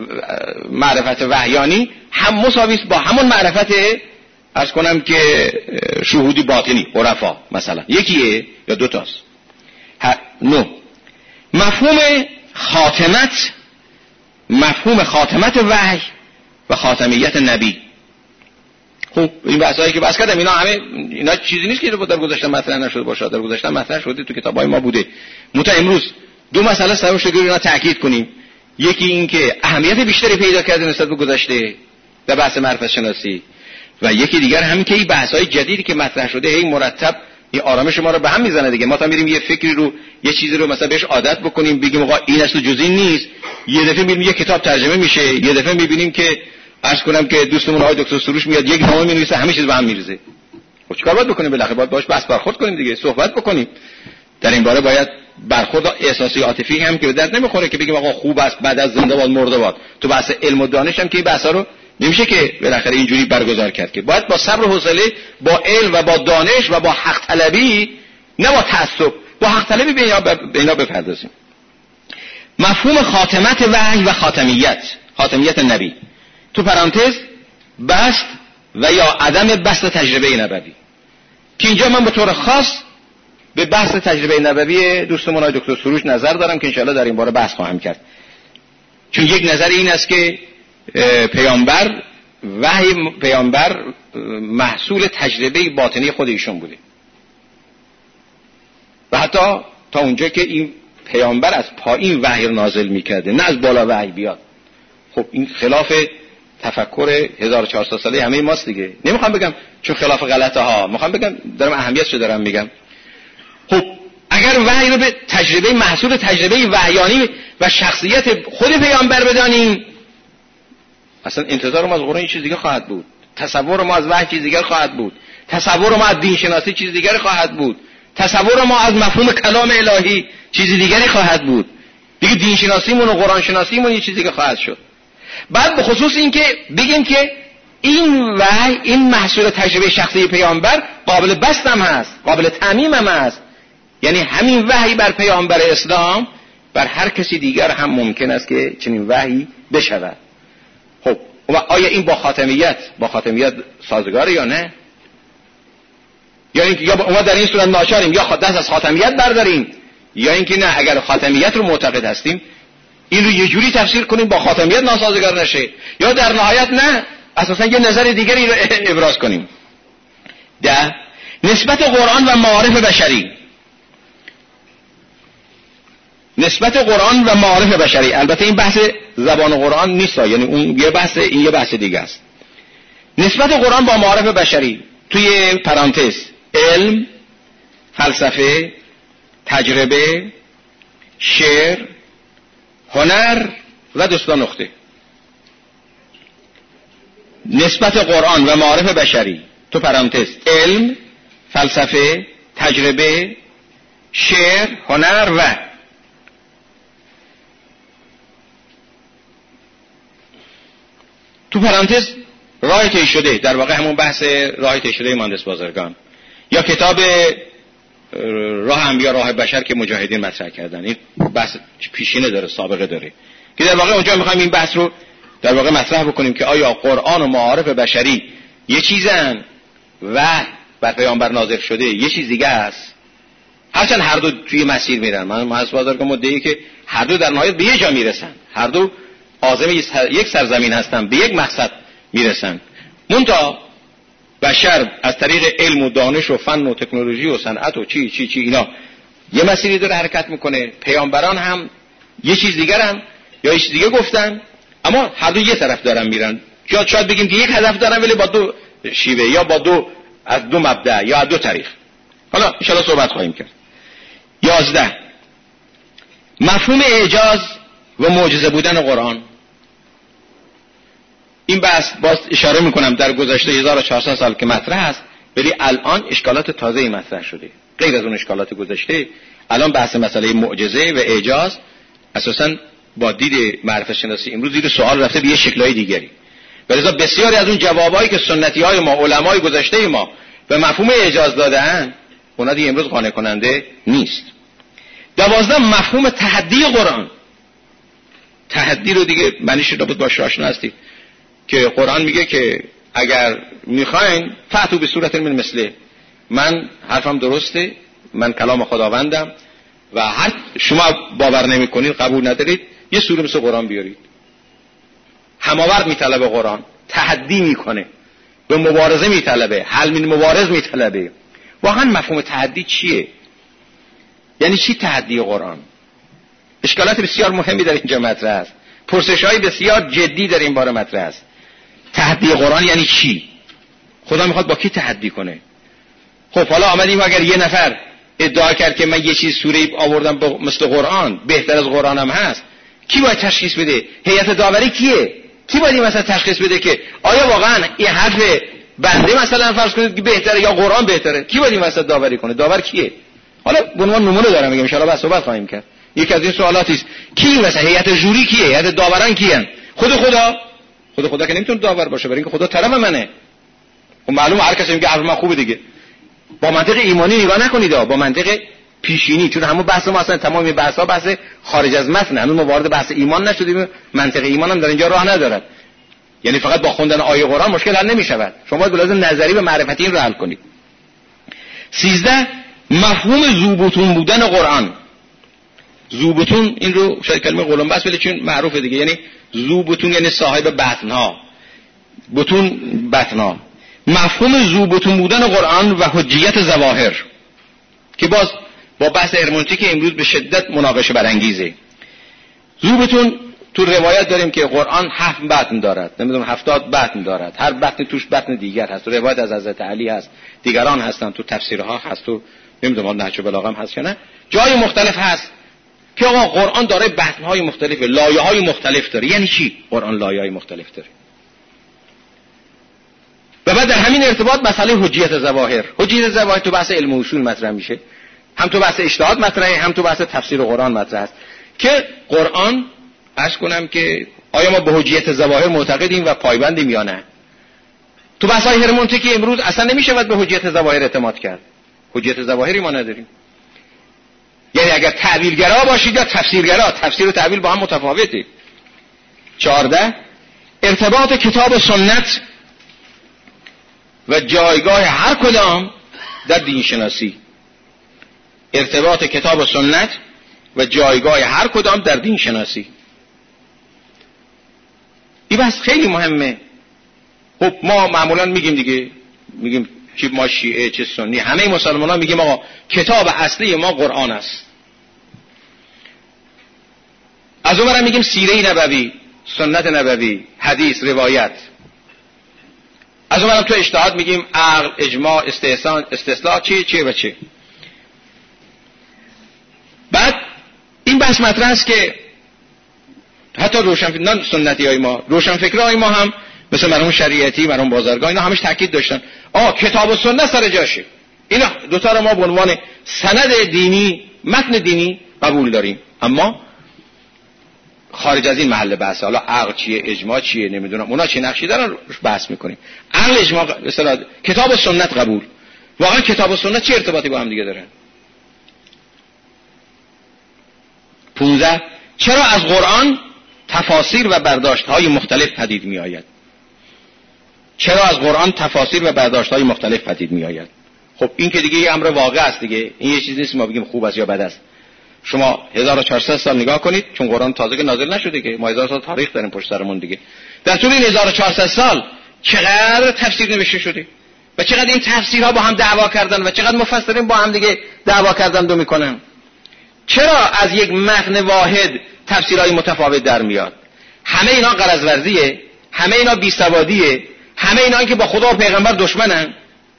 معرفت وحیانی هم مساوی با همون معرفت عرض کنم که شهودی باطنی عرفا مثلا، یکیه یا دوتاست؟ نو مفهوم خاتمت، مفهوم خاتمت وحی و خاتمیت نبی. خب این بحثایی که بحث کردم اینا همه اینا چیزی نیست که در گذشته مطرح نشده باشه، در گذشته مطرح شده، تو کتابای ما بوده. متا امروز دو مسئله سر شده اینا تاکید کنیم. یکی این که اهمیت بیشتری پیدا کرده نسبت به گذشته در بحث معرفت شناسی، و یکی دیگر همین که این بحث‌های جدیدی که مطرح شده هی مرتب این آرامش ما رو به هم میزنه دیگه. ما تا میریم یه فکری رو یه چیزی رو مثلا بهش عادت بکنیم، بگیم آقا این اصل جزئی نیست، یه دفعه میبینیم یه کتاب ترجمه میشه، یه دفعه میبینیم که عرض کنم که دوستمون آقای دکتر سروش میاد یک نامه مینویسه همه چیز به هم میریزه. خب چیکار باید بکنیم؟ بالاخره باید باهاش بحث برخورد کنیم دیگه، صحبت بکنیم. در این باره باید برخورد احساسی عاطفی هم که به درد نمیخوره که بگیم آقا خوب است بعد از زنده باد مرده باد. تو بحث علم و دانش هم که این بحثا رو نمیشه که بالاخره اینجوری برگزار کرد، که باید با صبر و حوصله، با علم و با دانش و با حق طلبی، نه با تعصب، با حق طلبی به اینا بپردازیم. مفهوم خاتمت وحی و خاتمیت، خاتمیت نبی، تو پرانتز بست و یا عدم بست تجربه نبوی، که اینجا من به طور خاص به بحث تجربه نبوی دوستمون آقای دکتر سروش نظر دارم که انشاءالله در این باره بحث خواهم کرد. چون یک نظر این است که پیامبر وحی پیامبر محصول تجربه باطنی خود ایشون بوده، و حتی تا اونجا که این پیامبر از پایین وحی نازل میکرده نه از بالا وحی بیاد. خب این خلاف تفکر هزار و چهارصد ساله همه ماست دیگه. نمیخوام بگم چون خلاف غلطه ها، میخوام بگم دارم اهمیتشو دارم میگم. خب اگر وحی رو به تجربه محصول تجربه وحیانی و شخصیت خود پیامبر بدانیم، اصلا انتظار ما از قرآن یه چیز دیگه خواهد بود، تصور ما از وحی چیز دیگه خواهد بود، تصور ما از دین شناسی چیز دیگه خواهد بود، تصور ما از مفهوم کلام الهی چیز دیگری خواهد بود دیگه. دین شناسیمون و قرآن شناسیمون یه چیز دیگه خواهد شد. بعد به خصوص این که بگیم که این وحی، این محصول تجربه شخصی پیامبر قابل بست هم هست، قابل تعمیم هم هست. یعنی همین وحی بر پیامبر اسلام بر هر کسی دیگر هم ممکن است که چنین وحی بشود. خب و آیا این با خاتمیت با خاتمیت سازگاره یا نه؟ یا اینکه یا ما در این صورت ناچاریم یا دست از خاتمیت برداریم، یا اینکه نه اگر خاتمیت رو معتقد هستیم این رو یه جوری تفسیر کنیم با خاتمیت ناسازگار نشه، یا در نهایت نه اساسا یه نظر دیگری رو ابراز کنیم. ده نسبت قرآن و معارف بشری. نسبت قرآن و معارف بشری. البته این بحث زبان قرآن نیست، یعنی اون یه بحث، این یه بحث دیگه است. نسبت قرآن با معارف بشری توی پرانتز علم، فلسفه، تجربه، شعر، هنر و دوستا نقطه. نسبت قرآن و معارف بشری تو پرانتز علم، فلسفه، تجربه، شعر، هنر و تو پرانتز راه طی شده، در واقع همون بحث راه طی شده مهندس بازرگان، یا کتاب راه انبیا راه بشر که مجاهدین مطرح کردن. این بحث پیشینه داره، سابقه داره، که در واقع اونجا میخوایم این بحث رو در واقع مطرح بکنیم که آیا قرآن و معارف بشری یه چیزن و بر پیامبر نازل شده یه چیز دیگه است، هرچند هر دو توی مسیر میرن. من مهندس بازرگان مدعیه که هر دو در نهایت به یه جا میرسن، هر دو عازم یک سرزمین هستن، به یک مقصد میرسن. منتها بشر از طریق علم و دانش و فن و تکنولوژی و صنعت و چی چی چی اینا یه مسیری داره حرکت میکنه، پیامبران هم یه چیز دیگرن یا یه چیز دیگه گفتن، اما هر دو یه طرف دارن میرن. یا شاید بگیم که یک هدف دارن ولی با دو شیوه یا با دو از دو مبدأ یا از دو طریق. حالا ان شاء الله صحبت خواهیم کرد. یازده، مفهوم اعجاز و معجزه بودن قرآن. این بحث باز اشاره میکنم در گذشته هزار و چهارصد سال که مطرح است، ولی الان اشکالات تازه‌ای مطرح شده غیر از اون اشکالات گذشته. الان بحث مسئله معجزه و اعجاز اساساً با دید معرفت شناسی امروز زیر سوال رفته به یه شکل‌های دیگری. ولذا بسیاری از اون جوابایی که سنتی‌های ما، علمای گذشته ما به مفهوم اعجاز دادن، اونا دیگه امروز قانع کننده نیست. دوازده، مفهوم تحدی قرآن. تحدی رو دیگه معنیش رو بود باشه آشنا هستید که قرآن میگه که اگر میخواین فاتو به صورت من مثله، من حرفم درسته، من کلام خداوندم و هر شما باور نمیکنید، قبول ندارید، یه سوره مثل قرآن بیارید. هماورد میطلبه قرآن، تحدی میکنه، به مبارزه میطلبه، حل من مبارز میطلبه. واقعا مفهوم تحدی چیه؟ یعنی چی تحدی قرآن؟ اشکالات بسیار مهمی در اینجا مطرح است، پرسش‌های بسیار جدی در این باره مطرح است. تحدی قرآن یعنی چی؟ خدا میخواد با کی تحدی کنه؟ خب حالا آمدیم اگر یه نفر ادعا کرد که من یه چیز سوره آوردم مثل قرآن، بهتر از قرآن هم هست، کی باید تشخیص بده؟ هیئت داوری کیه؟ کی باید مثلا تشخیص بده که آیا واقعا این حرف بنده مثلا فرض کنید که بهتره یا قرآن بهتره؟ کی باید مثلا داوری کنه؟ داور کیه؟ حالا به عنوان نمونه دارم میگم، ان شاء الله بعد صحبت خواهیم کرد. یکی از این سوالاتی است کی مثلا هیئت جوری کیه؟ هیئت داوران کیان؟ خود خدا؟ خود خدا که نمیتونه داور باشه، برای اینکه خدا طرف منه. و معلومه هر کسی میگه حرف من خوبه دیگه. با منطق ایمانی نگاه نکنید، با منطق پیشینی، چون همون بحث ما اصلا تمام بحث‌ها بحث خارج از متن، هنوز ما وارد بحث ایمان نشدیم، منطق ایمان هم در اینجا راه نداره. یعنی فقط با خوندن آیه قرآن مشکل حل نمی‌شود، شما باید لازم نظری و معرفتی این رو حل کنید. سیزده، مفهوم ذوبتون بودن قرآن. ذوبتون این رو شاید کلمه قلم بس ولی چون معروفه دیگه، یعنی ذوبتون یعنی صاحب بطن‌ها، بتون بطن‌ها. مفهوم ذوبتون بودن قرآن و حجیت ظواهر که باز با بحث هرمنوتیک امروز به شدت مناقشه برانگیزه. ذوبتون تو روایت داریم که قرآن هفت بطن دارد، نمیدونم هفتاد بطن دارد، هر بطن توش بطن دیگر هست. روایت از حضرت علی هست، دیگران هستن، تو تفسیرها هست، تو نمیدونم نهج البلاغه هم هست یا نه، جای مختلف هست که آقا قرآن داره بطن‌های مختلف، لایه‌های مختلف داره. یعنی چی قرآن لایه‌های مختلف داره؟ و بعد در همین ارتباط مسئله حجیت ظواهر. حجیت ظواهر تو بحث علم و اصول مطرح میشه، هم تو بحث اجتهاد مطرحه، هم تو بحث تفسیر قرآن مطرح است که قرآن عرض کنم که آیا ما به حجیت ظواهر معتقدیم و پایبندیم یا نه. تو بحث‌های هرمنوتیک امروز اصلا نمی‌شود به حجیت ظواهر اعتماد کرد، حجیت ظواهری ما نداریم. یعنی اگر تعبیرگرا باشید یا تفسیرگرا، تفسیر و تعبیر با هم متفاوته. چهارده، ارتباط کتاب و سنت و جایگاه هر کدام در دین شناسی. ارتباط کتاب و سنت و جایگاه هر کدام در دین شناسی. این بحث خیلی مهمه. خب ما معمولا میگیم دیگه، میگیم چه ما شیعه چه سنی، همه مسلمان ها میگیم آقا کتاب اصلی ما قرآن است. از اون برم میگیم سیره نبوی، سنت نبوی، حدیث، روایت. از اون برم تو اجتهاد میگیم عقل، اجماع، استحسان، استصلاح، چیه چیه و چیه. بعد این بحث مطرح است که حتی روشن سنتی های ما، روشن فکرهای ما هم مثل مرحوم شریعتی، مرحوم بازرگان، اینا همش تاکید داشتن آه کتاب و سنت سر جاشه. اینا دوتا رو ما به عنوان سند دینی، متن دینی قبول داریم، اما خارج از این محل بحث. حالا عقل چیه، اجماع چیه، نمیدونم اونا چه نقشی دارن روش بحث میکنیم. عقل، اجماع، مثلا کتاب و سنت قبول. واقعا کتاب و سنت چه ارتباطی با هم دیگه دارن؟ پونزده، چرا از قرآن تفاسیر و برداشت‌های مختلف پدید می‌آید؟ چرا از قرآن تفاسیر و برداشت‌های مختلف پدید می‌آید؟ خب این که دیگه یه امر واقع است دیگه، این یه چیزی نیست ما بگیم خوب است یا بد است. شما هزار و چهارصد سال نگاه کنید، چون قرآن تازه که نازل نشده که ما هزار سال تاریخ داریم پشت سرمون دیگه. در طول این هزار و چهارصد سال چقدر تفسیر نوشته شده و چقدر این تفسیرها با هم دعوا کردن و چقدر مفسرین با هم دیگه دعوا کردن دو میکنن. چرا از یک متن واحد تفسیرهای متفاوت در میاد؟ همه اینا غرض ورزیه، همه اینا بیسوادیه، همه اینا که با خدا و پیغمبر دشمنن.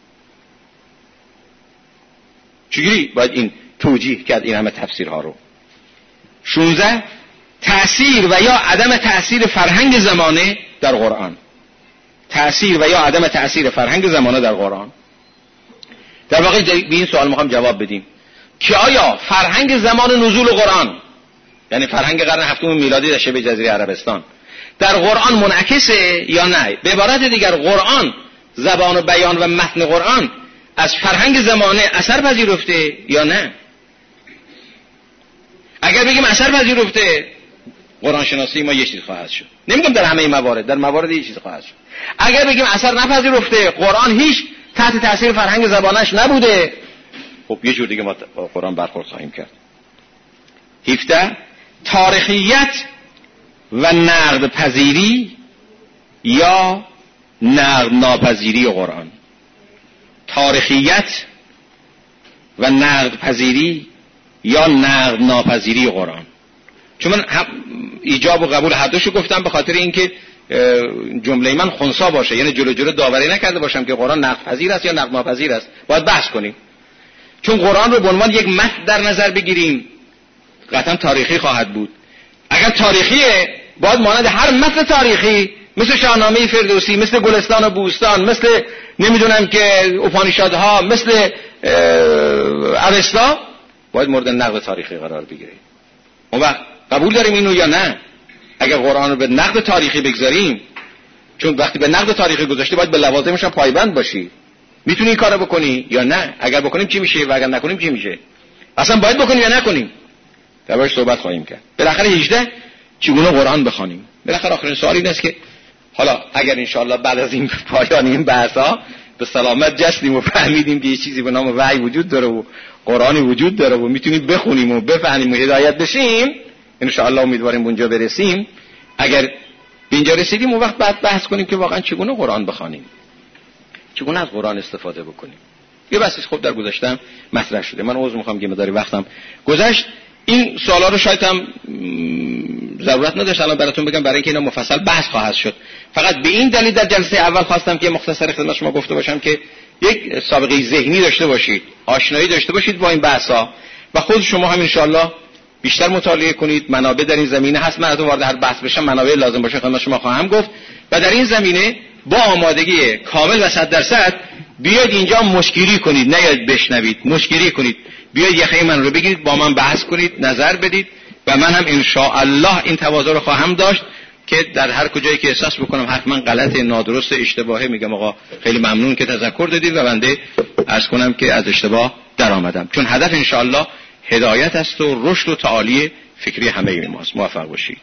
چجوری باید این توجیه کرد این همه تفسیرها رو؟ شانزده، تأثیر و یا عدم تأثیر فرهنگ زمانه در قرآن. تأثیر و یا عدم تأثیر فرهنگ زمانه در قرآن. در واقع به این سوال میخوام جواب بدیم که آیا فرهنگ زمان نزول قرآن، یعنی فرهنگ قرن هفتم میلادی در شبه جزیره عربستان، در قرآن منعکسه یا نه؟ به عبارت دیگر قرآن، زبان و بیان و متن قرآن از فرهنگ زمانه اثر پذیرفته یا نه؟ اگر بگیم اثر پذیرفته، قرآن شناسی ما یه چیز خواهد شد. نمیگم در همه موارد، در موارد یه چیز خواهد شد. اگر بگیم اثر نپذیرفته، قرآن هیچ تحت تاثیر فرهنگ زبانش نبوده، خب یه جور دیگه ما با قرآن برخورد خواهیم کرد. هفده، تاریخیت و نقد پذیری یا نقد ناپذیری قرآن. تاریخیت و نقد پذیری یا نقد ناپذیری قرآن. چون من ایجاب و قبول هر دوشو گفتم به خاطر اینکه جمله من خنثی باشه، یعنی جلو جلو داوری نکرده باشم که قرآن نقد پذیر است یا نقد ناپذیر است. باید بحث کنیم، چون قرآن رو به عنوان یک متن در نظر بگیریم قطعا تاریخی خواهد بود. اگر تاریخیه، باید مانند هر متن تاریخی، مثل شاهنامه فردوسی، مثل گلستان و بوستان، مثل نمیدونم که اپانیشادها، مثل اوستا، باید مورد نقد تاریخی قرار بگیره. اون وقت قبول داریم اینو یا نه؟ اگر قرآن رو به نقد تاریخی بگذاریم، چون وقتی به نقد تاریخی گذاشتی باید به لوازمش هم پایبند باشی. میتونی این کارو بکنی یا نه؟ اگر بکنیم چی میشه و اگر نکنیم چی میشه؟ اصلا باید بکنیم یا نکنیم؟ دربارش صحبت خواهیم کرد. بالاخره هجده، چگونه قرآن بخوانیم. بالاخره آخرین سوال این است که حالا اگر انشاءالله بعد از این پایان این بحثا به سلامت جستیم و فهمیدیم که یه چیزی به نام وحی وجود داره و قرآنی وجود داره و میتونیم بخونیم و بفهمیم و هدایت بشیم، انشاءالله امیدواریم اونجا برسیم. اگر به اینجا رسیدیم اون وقت بعد بحث کنیم که واقعا چگونه قرآن بخوانیم، چگونه از قرآن استفاده بکنیم. یه بحثی خب در گذشتم مطرح شده. من عذر میخوام که مقداری وقتم گذشت. این سوالا رو شاید هم ضرورت نداشت الان براتون بگم، برای اینکه اینا مفصل بحث خواهد شد. فقط به این دلیل در جلسه اول خواستم که مختصر خدمت شما گفته باشم که یک سابقه ذهنی داشته باشید، آشنایی داشته باشید با این بحثا و خود شما هم ان شاءالله بیشتر مطالعه کنید. منابع در این زمینه هست، من وارد هر بحث بشم منابع لازم باشه خدمت شما خواهم گفت و در این زمینه با آمادگی کامل و صد درصد بیاید اینجا مشکری کنید، نه یاد بشنوید، مشکری کنید. بیاید یخه من رو بگیرید، با من بحث کنید، نظر بدید و من هم ان شاء الله این تواضع رو خواهم داشت که در هر کجایی که احساس بکنم حتما غلط، نادرست، اشتباهه، میگم آقا خیلی ممنون که تذکر دادید و بنده عرض کنم که از اشتباه در آمدم، چون هدف ان شاء الله هدایت است و رشد و تعالی فکری همه ماست. موفق باشید.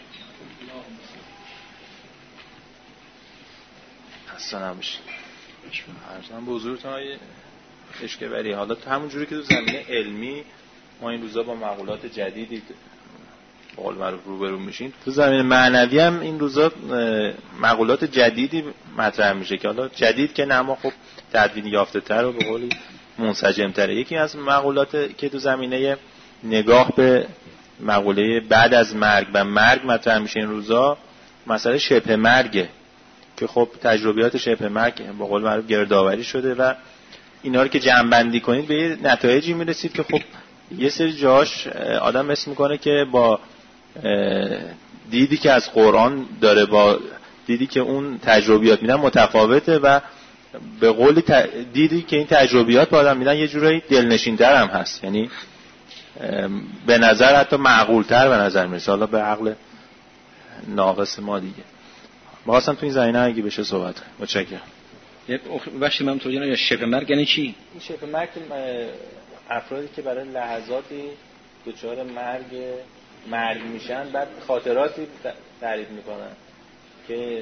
حسنا باشید. ارزم به حضورتون آقای اشکبری، حالا همون جوری که تو زمینه علمی ما این روزا با مقولات جدیدی به قول معروف روبرو میشین، تو زمینه معنوی هم این روزا مقولات جدیدی مطرح میشه که حالا جدید که نه اما خب تدوین یافته تر و به قولی منسجم تره. یکی از مقولات که تو زمینه نگاه به مقوله بعد از مرگ و مرگ مطرح میشه این روزا، مسئله شبه مرگه که خب تجربیات شبه مرگ به قول معروف گردآوری شده و اینا رو که جمع بندی کنید به یه نتایجی میرسید که خب یه سری جاش آدم حس میکنه که با دیدی که از قرآن داره با دیدی که اون تجربیات میدن متفاوته و به قولی دیدی که این تجربیات با آدم میدن یه جورایی دلنشین‌تر هم هست، یعنی به نظر حتی معقول‌تر به نظر میرسه، حالا به عقل ناقص ما دیگه. ما خواستم تو این زمینه اگه بشه صحبت کنیم. متشکرم. یک وقتی من توضیح بدم شبه مرگ یعنی چی؟ این شبه مرگ افرادی که برای لحظاتی دچار مرگ مرگ میشن بعد خاطراتی تعریف میکنن که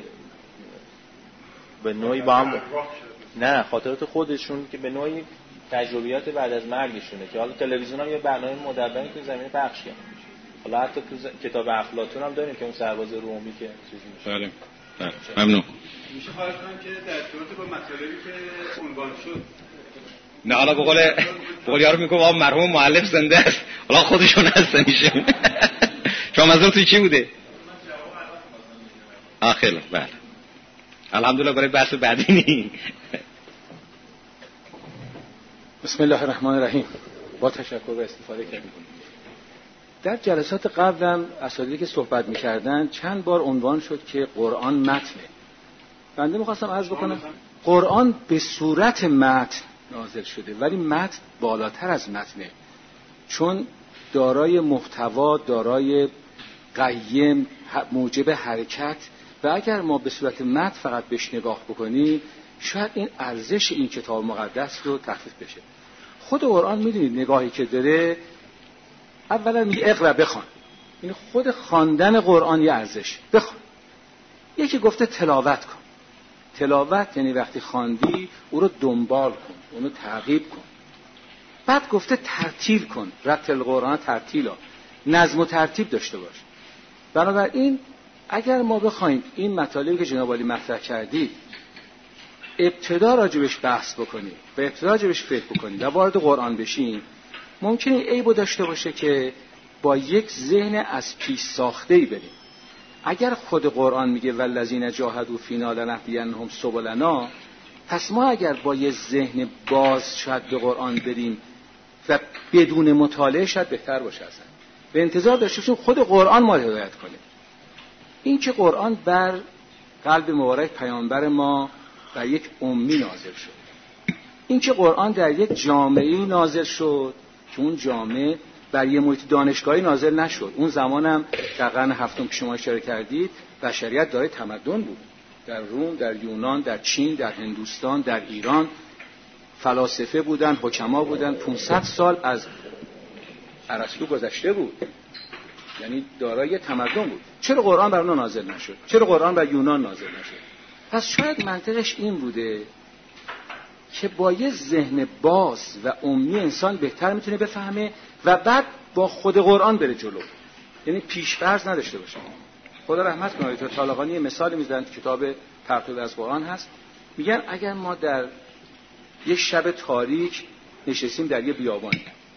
به نوعی با هم نه خاطرات خودشون که به نوعی تجربیات بعد از مرگشونه که حالا تلویزیون هم یه برنامه مدون تو زمینه پخش کرده، حالا حتی تو ز... کتاب افلاطون هم داریم که اون سرباز رومی که چیزی میشه. بله بله ممنون. میشه خواهش کنم که در ارتباط با مطالبی که عنوان شد نه حالا به قول به قول یارو میگه آقا مرحوم مؤلف زنده است، حالا خودشون هست نمیشه. شما منظورتون چی بوده؟ آخر بله الحمدلله برای بحث بعدی نی. بسم الله الرحمن الرحیم. با تشکر و استفاده کردیم. در جلسات قبلم اساتیدی که صحبت می‌کردن چند بار عنوان شد که قرآن متنه. بنده می‌خواستم عرض بکنم قرآن به صورت متن نازل شده ولی متن بالاتر از متنه، چون دارای محتوا، دارای قیم، موجب حرکت و اگر ما به صورت متن فقط بهش نگاه بکنیم شاید این ارزش این کتاب مقدس رو تخفیف بشه. خود قرآن میدونید نگاهی که داره، اولا میگه اقرا بخوان، این خود خواندن قرآن یه ارزش، بخوان. یکی گفته تلاوت کن، تلاوت یعنی وقتی خواندی او رو دنبال کن، اونو تعقیب کن. بعد گفته ترتیل کن، رتل قرآن ترتیلا، نظم و ترتیب داشته باش. بنابراین اگر ما بخوایم این مطالبی که جناب عالی مطرح کردید ابتدا راجبش بحث بکنیم و ابتدا راجبش فکر بکنیم و وارد قرآن بشیم، ممکنه عیبو داشته باشه که با یک ذهن از پیش ساخته‌ای بریم. اگر خود قرآن میگه والذین جاهدوا فینا لنهدینهم سبلنا، پس ما اگر با یک ذهن باز شاید به قرآن بریم و بدون مطالعه شاید بهتر باشه. اصلا به انتظار داشته باشیم خود قرآن ما رو هدایت کنه. این که قرآن بر قلب مبارک پیامبر ما و یک امی نازل شد، این که قرآن در یک جامعه‌ای نازل شد که اون جامعه بر یه محیط دانشگاهی نازل نشد. اون زمانم در قرن هفتم که شما اشاره کردید بشریت دارای تمدن بود، در روم، در یونان، در چین، در هندوستان، در ایران فلاسفه بودن، حکما بودن. پانصد سال از ارسطو گذشته بود، یعنی دارای تمدن بود. چرا قرآن بر اونها نازل نشد؟ چرا قرآن بر یونان نازل نشد؟ پس شاید منطقش این بوده که با یه ذهن باز و امی انسان بهتر میتونه بفهمه و بعد با خود قرآن بره جلو، یعنی پیش‌فرض نداشته باشه. خدا رحمت کنه آیت طالقانی مثال میزنن، کتاب پرتو از قرآن هست، میگن اگر ما در یک شب تاریک نشستیم در یه بیابان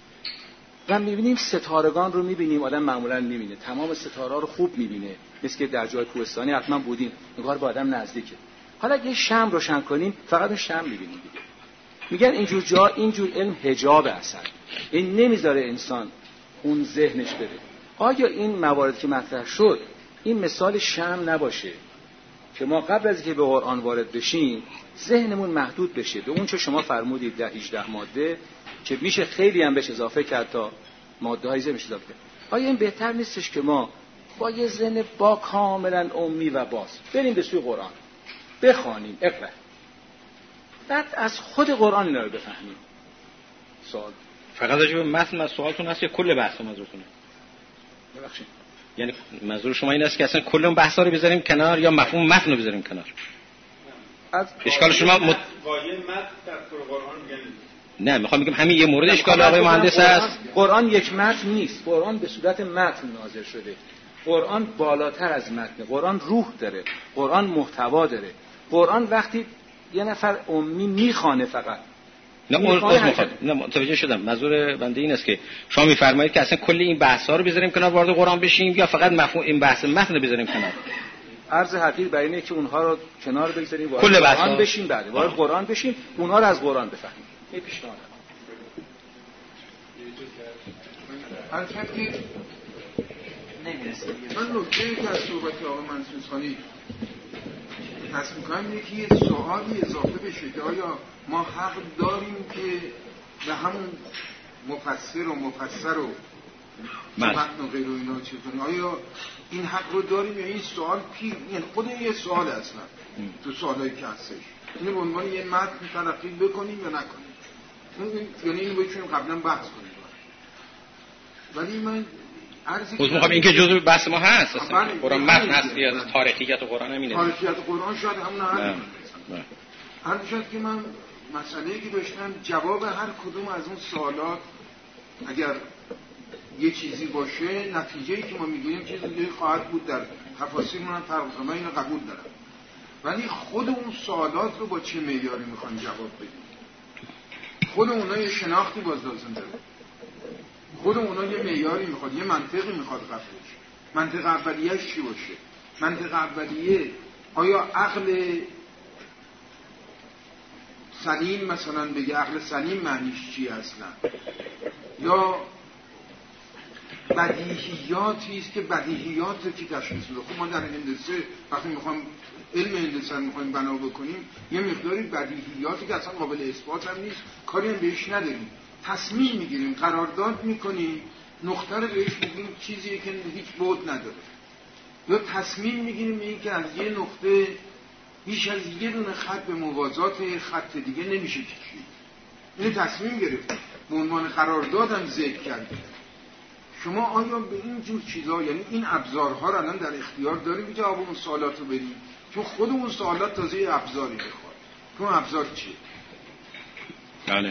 و میبینیم ستارگان رو میبینیم، آدم معمولا میبینه تمام ستاره‌ها رو خوب میبینه، مثل که در جای کوهستانی حتما بودیم، انگار با آدم نزدیکه. حالا اگه شمع روشن کنیم فقط اون شمع میبینیم دیگه. میگن اینجور جا اینجور علم حجاب اصلا، این نمیذاره انسان اون ذهنش بره. آیا این موارد که مطرح شد این مثال شمع نباشه که ما قبل از اینکه به قرآن وارد بشیم ذهنمون محدود بشه به اون چه شما فرمودید در هجده ماده که میشه خیلی هم بهش اضافه کرد تا ماده های میشه اضافه کرد؟ آیا این بهتر نیستش که ما با یه ذهن با کاملا امی و باز بریم به سوی قرآن، بخوانیم، اقرا، بعد از خود قرآن اینا رو بفهمیم؟ سوال فقط راجع به متن از سوالتون هست یا کل بحث منظورتونه؟ ببخشید، یعنی منظور شما این است که اصلا کل اون بحثا رو بذاریم کنار یا مفهوم متن رو بذاریم کنار؟ از اشکال شما مت... قایم متن در قرآن میگن نه، میخوام بگم همین یه مورد اشکال آقای مهندس هست. قرآن یک متن نیست، قرآن به صورت متن نازل شده. قرآن بالاتر از متن، قرآن روح داره، قرآن محتوا داره. قرآن وقتی یه نفر امی میخوانه فقط نه مخاطب نه متوجه شدم. منظور بنده این است که شما میفرمایید که اصلا کل این بحث‌ها رو بذاریم کنار وارد قرآن بشیم یا فقط مفهوم این بحث متن رو بذاریم کنار؟ عرض حقیقی برای اینه که اونها رو کنار بگذاریم وارد کل قرآن بشیم، بعد وارد قرآن بشیم، اونها رو از قرآن بفهمیم. این پیشنهاد البته نمی‌رسه. من نکته‌ای که از صحبت آقای منصورخانی تصمیم کنم اینه که یه سوالی اضافه بشه که آیا ما حق داریم که به همون مفسر و مفسر و متن و غیر و اینا چه کنیم؟ آیا این حق رو داریم یا این سوال پیر؟ یعنی خود این یه سوال اصلا تو سوالایی که هستش اینو به عنوان یه متن تلقی بکنیم یا نکنیم؟ یعنی اینو بتونیم قبلا بحث کنیم. ولی من عرضی خود میخوام این که جزء بحث ما هست اصلا قرآن متن هست یا تاریخیت قرآن همینه. تاریخیت قرآن شاید همون حرف هر شاید که من مسئله‌ای که داشتم جواب هر کدوم از اون سوالات اگر یه چیزی باشه نتیجه‌ای که ما میگیریم چیز دیگه خواهد بود. در تفاسیر من فرق کنم، من اینو قبول دارم، ولی خود اون سوالات رو با چه معیاری میخوان جواب بدیم؟ خود اونها یه شناختی باز لازم داره، خود اونها یه معیاری میخواد، یه منطقی میخواد قبولش. منطق اولیه‌اش چی باشه؟ منطق اولیه آیا عقل سلیم مثلا بگه عقل سلیم معنیش چی اصلا، یا بدیهیاتی است که بدیهیاتی که تشخیص بده؟ خب ما در هندسه وقتی میخوام علم هندسه میخوایم بنا بکنیم یه مقداری بدیهیاتی که اصلا قابل اثبات هم نیست کاری هم بهش نداریم، تصمیم میگیریم، قرارداد میکنیم، نقطه رو بهش میگیم چیزی که هیچ بعد نداره، یا تصمیم میگیریم این که از یه نقطه بیش از یه دونه خط به موازات خط دیگه نمیشه کشید. این تصمیم گرفتیم به عنوان قرارداد هم ذکر کردیم. شما آیا به این جور چیزا، یعنی این ابزارها رو الان در اختیار داریم که جواب اون سوالات رو بدیم؟ چون خود اون سوالات تازه ابزاری میخواد. اون ابزار چیه؟ بله.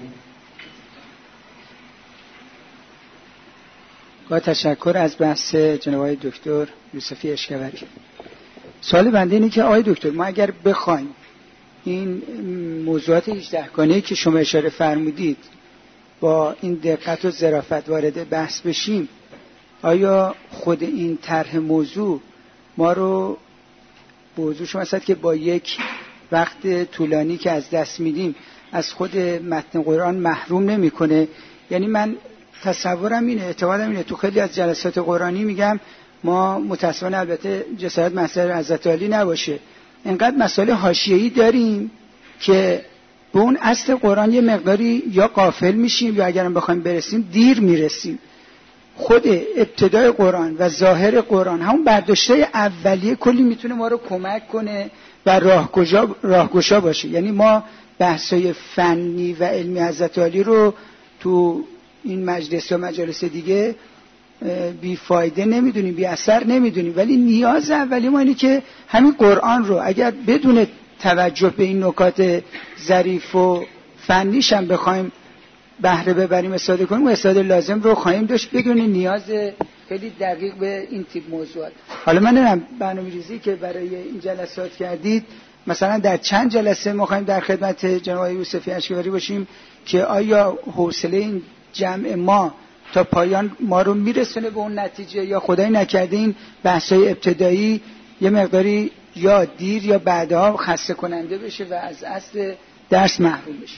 با تشکر از بحث جناب آقای دکتر یوسفی اشکوری. سوال بنده اینه که آقای دکتر ما اگر بخوایم این موضوعات هجده گانه‌ای که شما اشاره فرمودید با این دقت و ظرافت وارد بحث بشیم، آیا خود این طرح موضوع ما رو موضوع شما هست که با یک وقت طولانی که از دست میدیم از خود متن قرآن محروم نمیکنه؟ یعنی من تصورم اینه، اعتقادم اینه، تو خیلی از جلسات قرآنی میگم ما متاسفانه البته جسارت مسئله حضرت علی نباشه، اینقدر مسائل حاشیه‌ای داریم که به اون اصل قرآن یه مقداری یا غافل میشیم یا اگرم بخوایم برسیم دیر میرسیم. خود ابتدای قرآن و ظاهر قرآن همون برداشته اولیه کلی میتونه ما رو کمک کنه و راهگشا راهگشا باشه. یعنی ما بحثای فنی و علمی حضرت علی رو تو این مجلس و مجالس دیگه بی فایده نمیدونیم، بی اثر نمیدونیم، ولی نیاز اولی ما اینه که همین قرآن رو اگر بدون توجه به این نکات ظریف و فنیش هم بخوایم بهره ببریم، استفاده کنیم، استفاده لازم رو خواهیم داشت بدون نیاز خیلی دقیق به این تیپ موضوعات. حالا من نمیدونم برنامه‌ریزی که برای این جلسات کردید مثلا در چند جلسه ما خواهیم در خدمت جناب یوسفی اشکوری باشیم که آیا حوصله این جمع ما تا پایان ما رو میرسونه به اون نتیجه، یا خدای نکرده این بحث‌های ابتدایی یه مقداری یا دیر یا بعدها خسته کننده بشه و از اصل درس محروم بشه.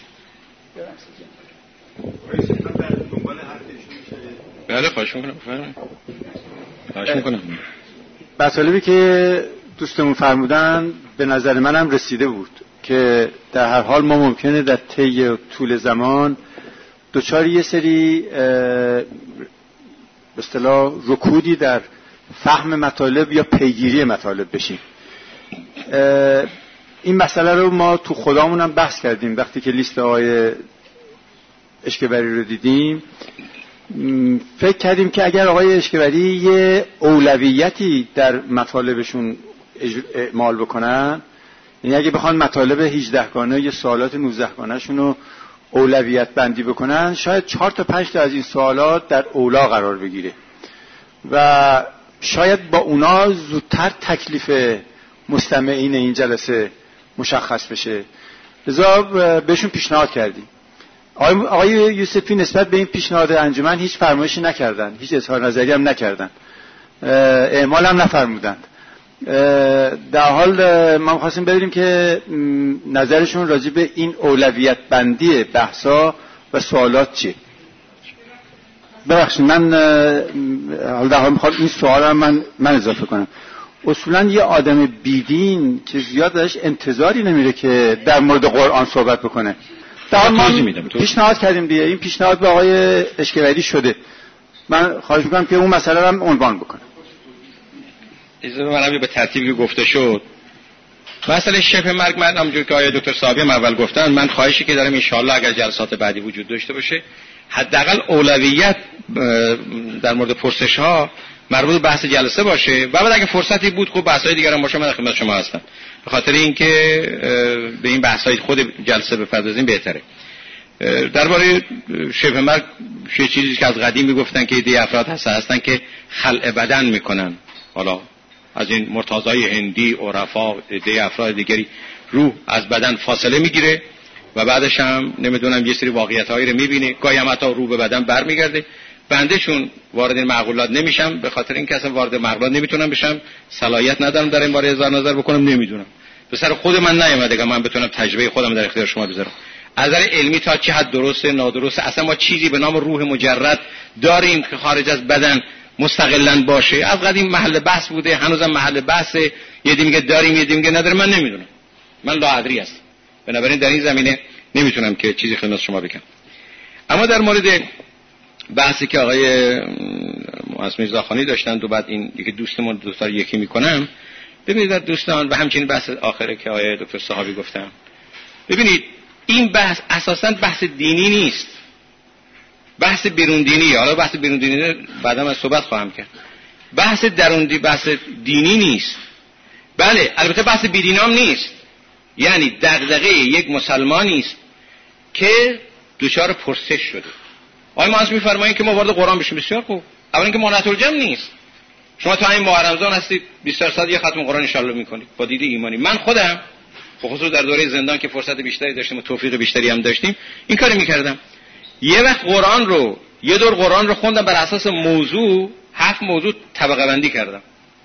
بله خواهش میکنم. خواهش میکنم. مطالبی که دوستمون فرمودن به نظر منم رسیده بود که در هر حال ما ممکنه در طی طول زمان دوچار یه سری به اصطلاح رکودی در فهم مطالب یا پیگیری مطالب بشیم. این مسئله رو ما تو خودمون هم بحث کردیم وقتی که لیست آقای اشکوری رو دیدیم. فکر کردیم که اگر آقای اشکوری یه اولویتی در مطالبشون اعمال بکنن، یعنی اگه بخوان مطالب هجده گانه یا سوالات نوزده گانه شون رو اولویت بندی بکنن، شاید چهار تا پنج تا از این سوالات در اولا قرار بگیره و شاید با اونا زودتر تکلیف مستمعین این جلسه مشخص بشه. لذا بهشون پیشنهاد کردیم آقای, آقای یوسفی نسبت به این پیشنهاد انجمن هیچ فرمایشی نکردن، هیچ اظهار نظری هم نکردن، اعمال هم نفرمودند. در حال ما خواستیم بدونیم که نظرشون راجع به این اولویت بندی بحثا و سوالات چیه. ببخشید من حالا در حال میخوام این سوال هم من من اضافه کنم. اصولا یه آدم بیدین که زیاد ازش انتظاری نمیره که در مورد قرآن صحبت بکنه. در ما پیشنهاد کردیم دیگه، این پیشنهاد به آقای اشکوری شده. من خواهش میکنم که اون مسئله رو هم عنوان بکنه. اجازه منم به ترتیبی که گفته شد. مسئله شبه مرگ، من همونجوری که آقای دکتر صاحبی هم اول گفتن، من خواهشی که دارم ان شاء الله اگر جلسات بعدی وجود داشته باشه، حداقل اولویت در مورد پرسش ها مربوط به بحث جلسه باشه و بعد اگه فرصتی بود خب بحث‌های دیگه هم باشه، من در خدمت شما هستم. به خاطر اینکه به این بحث‌های خود جلسه بپردازیم بهتره. درباره شبه مرگ چه چیزی که از قدیم میگفتن که ایده افراد هست هستن که خلع بدن میکنن، حالا از این مرتضای هندی، عرفا، ایده افراد دیگری روح از بدن فاصله میگیره و بعدش هم نمیدونم یه سری واقعیت‌هایی رو میبینه، گاهی هم حتی روح به بدن برمیگرده. بندهشون وارد این معقولات نمیشم، به خاطر اینکه اصلا وارد معقولات نمیتونم بشم، صلاحیت ندارم در این باره اظهار نظر بکنم، نمیدونم، به سر خود من نیومده که من بتونم تجربه خودم در اختیار شما بذارم. از نظر علمی تا چه حد درسته نادرسته، اصلا ما چیزی به نام روح مجرد داریم که خارج از بدن مستقلاً باشه؟ از قدیم محل بحث بوده، هنوزم محل بحثه. یه دی میگه داریم، یه دی میگه نداریم، من نمیدونم، من لاادری هستم. بنابراین در این زمینه نمیتونم که چیزی خدمت شما بگم. اما در مورد بحثی که آقای معصوم میرزاخانی داشتن و بعد این یکی دوستمون دو تا یکی میکنم، ببینید در دوستان و همچنین بحث آخره که آقای دکتر صحابی گفتم، ببینید این بحث اساساً بحث دینی نیست، بحث بیرون دینی. حالا بحث بیرون دینی بعدا من صحبت خواهم کرد. بحث درون دی بحث دینی نیست. بله البته بحث بیدینی هم نیست، یعنی دغدغه یک مسلمانی است که دچار پرسش شده. آقای معاص میفرمایید که ما وارد قرآن بشیم، بسیار خوب. اولا که مانعت الجمع نیست. شما تا همین ماه رمضان هستید بیست درصد یه ختم قرآن ان شاء الله میکنید با دید ایمانی. من خودم خصوصا در دوره زندان که فرصت بیشتری داشتیم و توفیق بیشتری هم داشتیم این کارو میکردم. یه وقت قرآن رو یه دور قرآن رو خوندم بر اساس موضوع، هفت موضوع طبقه بندی کردم.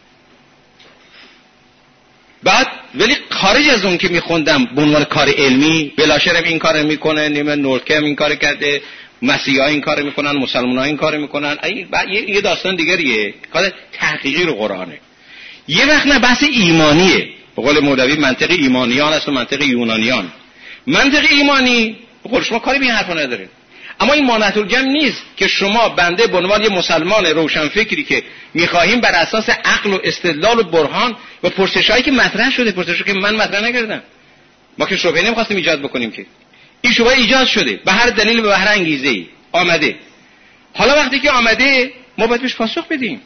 بعد ولی خارج از اون که میخوندم به عنوان کار علمی، بلاشرم این کارو میکنه، نیمه نورکه هم این کارو کرده، مسیحا این کارو میکنن، مسلمان‌ها این کارو میکنن، این یه داستان دیگریه، کار تحقیقی رو قرآنه. یه وقت نه بحث ایمانیه، به قول مولوی منطق ایمانیان است و منطق یونانیان. منطق ایمانی به قول شما کاری به این حرفا نداره. اما این مانعت الجمع نیست که شما بنده به عنوان یه مسلمان روشنفکری که می‌خواهیم بر اساس عقل و استدلال و برهان و پرسشایی که مطرح شده، پرسشی که من مطرح نکردم، ما که شبهه نمی‌خواستیم ایجاد بکنیم، که این شبهه ایجاد شده به هر دلیل و به هر انگیزه‌ای آمده. حالا وقتی که آمده ما باید بهش پاسخ بدیم.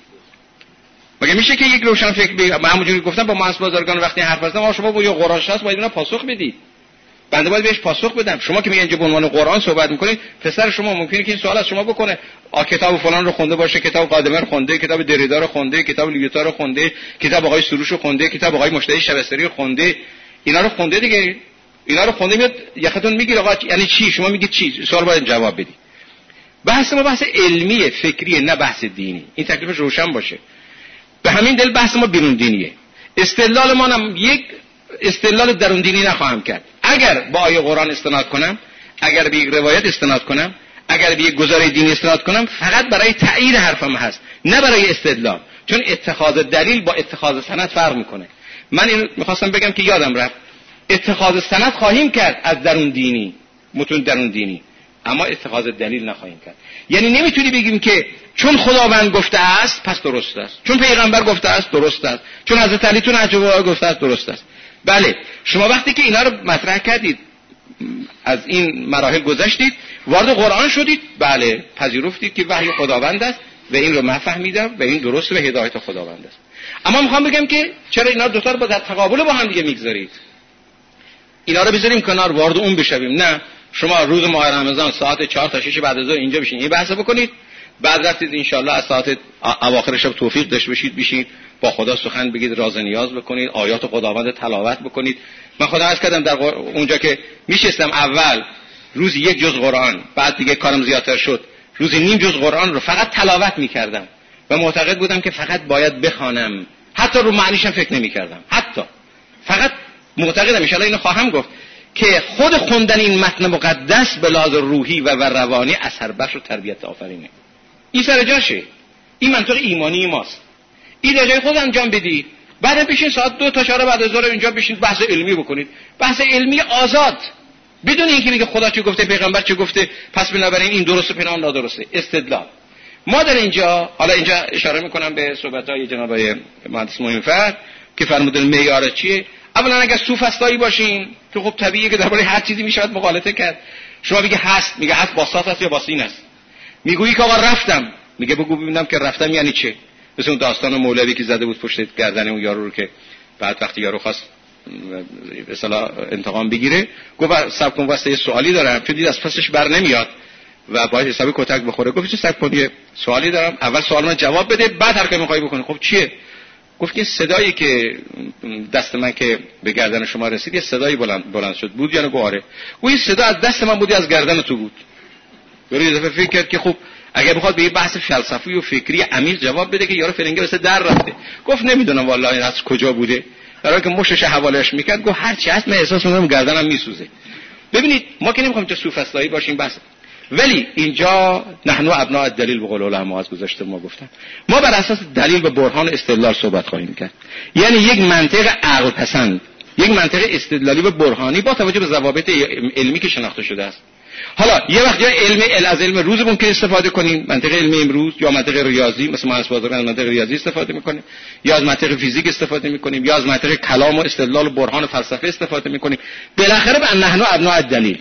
مگه میشه که یک روشنفکر بگه، من همونجوری گفتم با ماس بازرگان وقتی حرف زدم شما با یه قرآن شناس باید اینا پاسخ بدید، بنده باید بهش پاسخ بدم. شما که میگن اینجا به عنوان قرآن صحبت میکنید، پسر شما ممکنه که این سوال از شما بکنه، آ کتاب فلان رو خونده باشه، کتاب قادمه رو خونده، کتاب دریدا رو خونده، کتاب لیوتا رو خونده، کتاب آقای سروش رو خونده، کتاب آقای مشتری شبستری رو خونده، اینا رو خونده دیگه، اینا رو خونده، میاد یختون میگیره آقا یعنی چی؟ شما میگید چی؟ سوال باید جواب بدید. بحث ما بحث علمیه، فکریه، نه بحث دینی. این تکلیفش روشن باشه. به همین دلیل بحث ما بیرون دینیه. استدلال ما هم یک استدلال درون دینی نخواهم کرد. اگر با آیه قرآن استناد کنم، اگر به یک روایت استناد کنم، اگر به یک گزاره دینی استناد کنم، فقط برای تایید حرفم هست، نه برای استدلال. چون اتخاذ دلیل با اتخاذ سند فرق میکنه. من این میخواستم بگم که یادم رفت، اتخاذ سند خواهیم کرد از درون دینی، متون درون دینی، اما اتخاذ دلیل نخواهیم کرد. یعنی نمیتونی بگیم که چون خداوند گفته است پس درست است، چون پیغمبر گفته است درست است، چون حضرت علی تو نهج البلاغه گفته است درست است. بله شما وقتی که اینا رو مطرح کردید، از این مراحل گذشتید، وارد قرآن شدید، بله پذیرفتید که وحی خداوند است و این رو من فهمیدم و این درست و هدایت خداوند است. اما میخوام بگم که چرا اینا دو تا رو با در تقابل با هم دیگه میگذارید؟ اینا رو بذاریم کنار، وارد اون بشویم. نه، شما روز ماه رمضان ساعت چهار تا شش بعد از ظهر اینجا بشین این بحث بکنید، بعد رفتید ان شاء الله از ساعت اواخر شب توفیق داشته باشید بشین با خدا سخن بگید، راز نیاز بکنید، آیات خداوند تلاوت بکنید. من خدا عرض کردم در اونجا که میشستم اول روزی یک جز قرآن، بعد دیگه کارم زیادتر شد روزی نیم جز قرآن رو فقط تلاوت میکردم و معتقد بودم که فقط باید بخوانم، حتی رو معنیشم فکر نمیکردم، حتی فقط معتقدم ان شاءالله اینو خواهم گفت که خود خوندن این متن مقدس به لحاظ روحی و, و روانی اثر بخش و تربیت آفرینه. این سر جاشه، این منطق ایمانی ماست. این در جای خود انجام بدید، بعد بشین ساعت دو تا چهار بعد از ظهر اینجا بشین بحث علمی بکنید، بحث علمی آزاد، بدون اینکه بگه خدا چه گفته، پیغمبر چه گفته، پس بنابراین این درسته پنهان نادرسته. استدلال. ما در اینجا، حالا اینجا اشاره میکنم به صحبت‌های جناب آقای مهندس موینفر که فرمودن معیار چیه. اولا اگر سوفسطایی باشین که خب طبیعیه که درباره هر چیزی میشه مغالطه کرد. شما میگه هست، میگه هست با صاد است یا با سین است. میگویی که آقا رفتم، میگه بگو ببینم که رفتم یعنی چه. مثل اون داستان مولوی که زده بود پشت گردن اون یارو رو که بعد وقتی یارو خواست به اصطلاح انتقام بگیره، گفت صبر کن واسه یه سوالی دارم، چون دید از پسش بر نمیاد و باید حسابی کتک بخوره. گفت چه صبر کن یه سوالی دارم، اول سوال من جواب بده بعد هر کاری می‌خوای بکنی. خب چیه؟ گفت که صدایی که دست من که به گردن شما رسید یه صدایی بلند بلند شد، بود یا نه؟ گفت آره. گفت این صدا از دست من بود یا از گردن تو بود؟ برای یه دفعه فکر کرد که خب اگه بخواد به یه بحث فلسفی و فکری عمیق جواب بده که یارو فرنگی واسه در رفته. گفت نمیدونم والله این از کجا بوده، در حالی که مشش حوالهش میکرد گفت هر چی هست من احساس میکنم گردنم میسوزه. ببینید ما که نمیخوایم چه سوفسطایی باشیم بس، ولی اینجا نحنو ابناء الدلیل به قول علما از گذشته ما گفتن، ما بر اساس دلیل و برهان استدلال صحبت خواهیم کرد. یعنی یک منطق عقل پسند، یک منطق استدلالی و برهانی با توجه به ضوابط علمی که شناخته شده است. حالا یه وقت یا علم از علم روز ممکن استفاده کنیم، منطق علمی امروز، یا منطق ریاضی مثل ما از منطق ریاضی استفاده میکنیم، یا از منطق فیزیک استفاده میکنیم، یا از منطق کلام و استدلال و برهان و فلسفه استفاده میکنیم. بالاخره به نحنو ابناء الدلیل،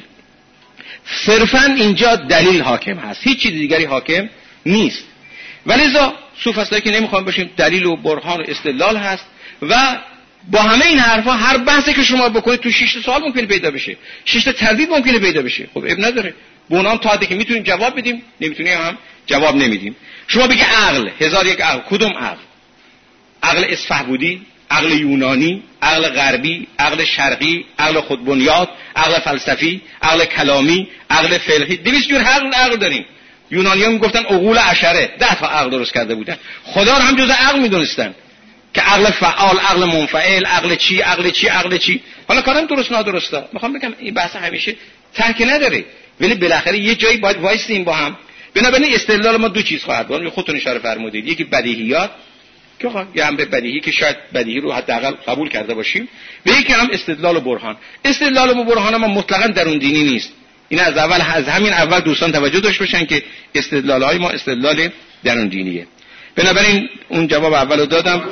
صرفا اینجا دلیل حاکم هست، هیچ چیز دیگری حاکم نیست. ولذا سوفسطایی که نمیخوام باشیم دلیل و برهان و استدلال هست و با همه این حرفا هر بحثی که شما بکنید تو شش سوال ممکنه پیدا بشه، شش تا تردید ممکنه پیدا بشه. خب اب نداره، به اونام تا حدی که میتونیم جواب بدیم، نمیتونیم هم جواب نمیدیم. شما بگی عقل، هزار یک عقل، کدوم عقل؟ عقل اصفهانی، عقل یونانی، عقل غربی، عقل شرقی، عقل خودبنیاد، عقل فلسفی، عقل کلامی، عقل فقهی، دویست جور عقل عقل داریم. یونانیان میگفتن عقول عشره، ده تا عقل درست کرده بودن. خدا رو هم جزء عقل میدونستن که عقل فعال، عقل منفعل، عقل چی، عقل چی، عقل چی. حالا کارم درست نادرسته، میخوام بگم این بحث همیشه ترک نداره، ولی بالاخره یه جایی باید وایسیم با هم. بنابراین استدلال ما دو چیز خواهد بود، خودتون اشاره فرمودید، یکی بدیهیات که خب یه امر بدیهی که شاید بدیهی رو حداقل قبول کرده باشیم، و یکی هم استدلال و برهان. استدلال و برهان ما مطلقاً درون دینی نیست. این از اول از همین اول دوستان توجه داشته باشن که استدلال‌های ما استدلال درون دینیه. بنابراین اون جواب اولو دادم.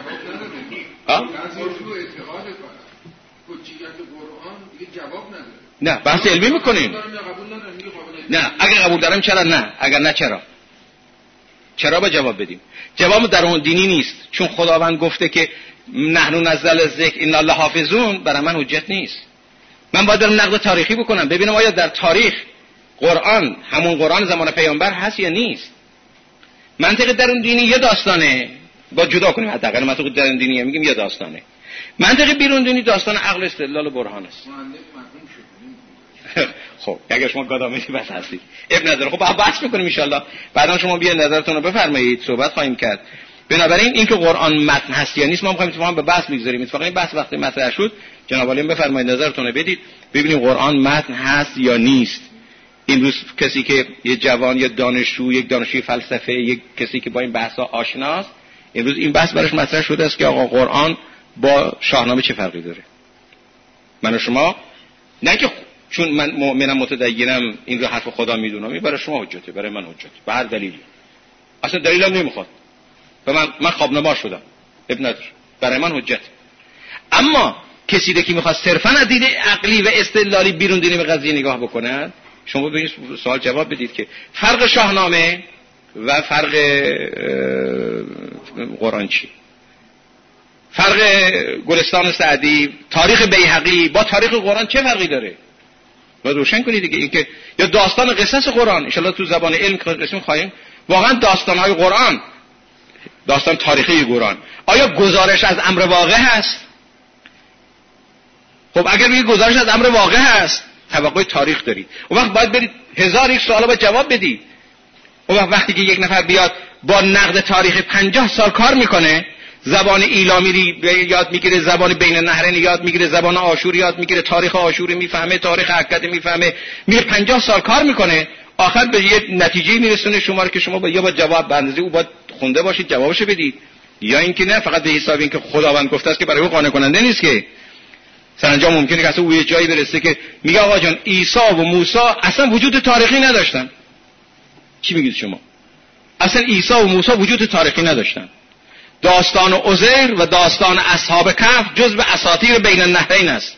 ها؟ نه بحث علمی میکنیم. نه اگه قبول دارم چرا نه، اگر نه چرا چرا با جواب بدیم. جواب درون دینی نیست، چون خداوند گفته که نحنو نزل الذکر ان الله حافظون، برای من حجت نیست. من باید برم نقد تاریخی بکنم ببینم آیا در تاریخ قرآن همون قرآن زمان پیامبر هست یا نیست. منطق درون دینی یه داستانه، با جدا کنیم حداقل منطق درون دینی میگیم یه داستانه، منطق بیرون دینی داستان عقل استدلال و برهان است. خب اگر شما گادامتی بس هستید اب نداره، خب بحث میکنیم ان شاء الله بعدا شما بیا نظرتون رو بفرمایید، صحبت خواهیم کرد. بنابراین اینکه قرآن متن هست یا نیست ما میخوایم اتفاقا به بحث بگذاریم. اتفاقا این بحث وقتی مطرح شد جناب عالی بفرمایید نظرتون رو بدید ببینیم قرآن متن هست یا نیست. امروز کسی که یه جوان یا دانشجو، یک دانشجوی فلسفه، یک کسی که با این بحثا آشناست، امروز این بحث براش مطرح شده است که آقا قرآن با شاهنامه چه فرقی داره. من و شما نه که چون من مؤمنم متدینم این رو حرف خدا میدونم، این برای شما حجته، برای من حجته به هر دلیلی. اصلا دلیلم نمیخواد و من من خوابنما شدم اب نداره، برای من حجت. اما کسی که میخواد صرفا از دید عقلی و استدلالی بیرون دینی به قضیه نگاه بکنه، شما به این سوال جواب بدید که فرق شاهنامه و فرق قرآن چی؟ فرق گلستان سعدی، تاریخ بیهقی با تاریخ قرآن چه فرقی داره؟ باید روشن کنید دیگه. این که یا داستان قصص قرآن ان شاء الله تو زبان علم قسم خواهیم، واقعا داستان‌های قرآن، داستان تاریخی قرآن آیا گزارش از امر واقع هست؟ خب اگر بگید گزارش از امر واقع هست، توقع تاریخ داری. اون وقت باید برید هزار یک سوال باید جواب بدی. اون وقت وقتی که یک نفر بیاد با نقد تاریخ پنجاه سال کار میکنه، زبان ایلامی یاد میگیره، زبان بین النهرین یاد میگیره، زبان آشور یاد میگیره، تاریخ آشور میفهمه، تاریخ اکد میفهمه، میره پنجاه سال کار میکنه، آخر به یه نتیجه میرسونه شما رو که شما با یا با جواب به اندازه او باید خونده باشید جوابشو بدید، یا اینکه نه فقط به حساب اینکه خداوند گفته است که برای او قانع کننده نیست که سرانجام ممکنه که اصلا او یه جایی برسه که میگه آقا جان عیسی و موسی اصلا وجود تاریخی نداشتن. چی میگید شما؟ اصلا عیسی و موسی وجود تاریخی نداشتن. داستان عزیر و داستان اصحاب کهف جزو اساطیر بین النهرین است.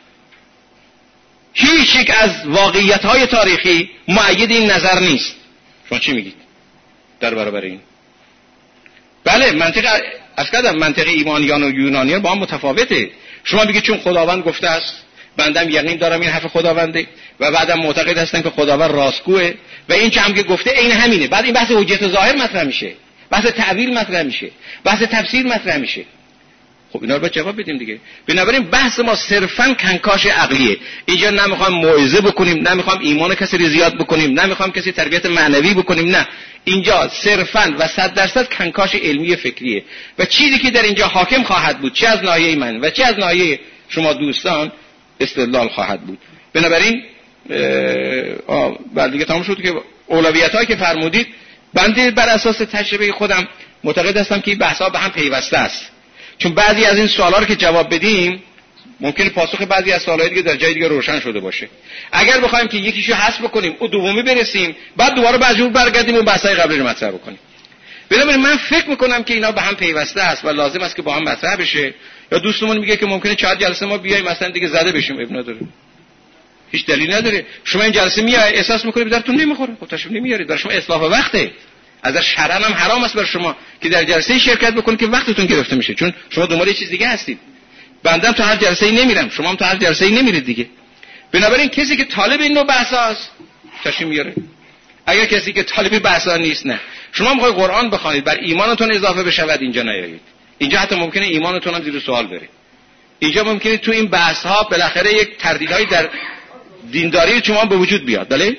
هیچ یک از واقعیت‌های تاریخی مؤید این نظر نیست. شما چی میگید در برابر این؟ بله منطق از کدام منطق ایمانیان و یونانیان با هم متفاوته. شما میگید چون خداوند گفته است، بندم یقین دارم این حرف خداونده و بعدم معتقد هستن که خداوند راستگوئه و این چه هم که گفته عین همینه. بعد این بحث حجت ظاهر مطرح میشه، بحث تعویل مطرح میشه، بحث تفسیر مطرح میشه. خب اینا رو باید جواب بدیم دیگه. بنابراین بحث ما صرفاً کنکاش عقلیه. اینجا نمیخوام موعظه بکنیم، نمیخوام ایمان کسی رو زیاد بکنیم، نمیخوام کسی تربیت معنوی بکنیم، نه، اینجا صرفاً و صد درصد کنکاش علمی فکریه و چیزی که در اینجا حاکم خواهد بود چه از ناحیه من و چه از ناحیه شما دوستان استدلال خواهد بود. بنابراین بعد دیگه تمام شد که اولویت‌هایی که فرمودید بنده بر اساس تجربه خودم معتقد هستم که این بحث‌ها به هم پیوسته است. چون بعضی از این سوالا رو که جواب بدیم ممکنه پاسخ بعضی از سوالای دیگه در جای دیگه روشن شده باشه. اگر بخوایم که یکیشو حذف بکنیم او دومی برسیم بعد دوباره بعضیو برگردیم و بحث‌های قبلی رو مطرح بکنیم. بنابراین من فکر میکنم که اینا به هم پیوسته است و لازم است که با هم مطرح بشه. یا دوستمون میگه که ممکنه چهار جلسه ما بیایم مثلا دیگه زده بشیم، اب نداره، هیچ دلیل نداره. شما این جلسه میای احساس میکنید درتون نمیخوره، خب تشریف نمیارید، برای شما اصلاح وقته. از شرعاً هم حرام است بر شما که در جلسه شرکت بکنید که وقتتون گرفته میشه، چون شما دنبال یه چیز دیگه هستید. بنده تو هر جلسه‌ای نمیرم، شما هم تو هر جلسه‌ای نمیرید دیگه. بنابراین کسی که طالب این نوع بحثاست تشریف میاره. اگر کسی که طالب بحثا نیست نه. شما میخواید قرآن بخونید بر ایمانتون اضافه بشود اینجا نیایید. اینجا حتی ممکنه ایمانتون هم زیر سوال بره. اینجا ممکنه تو این بحث‌ها بالاخره یک تردیدهایی در دینداری شما به وجود بیاد. بله؟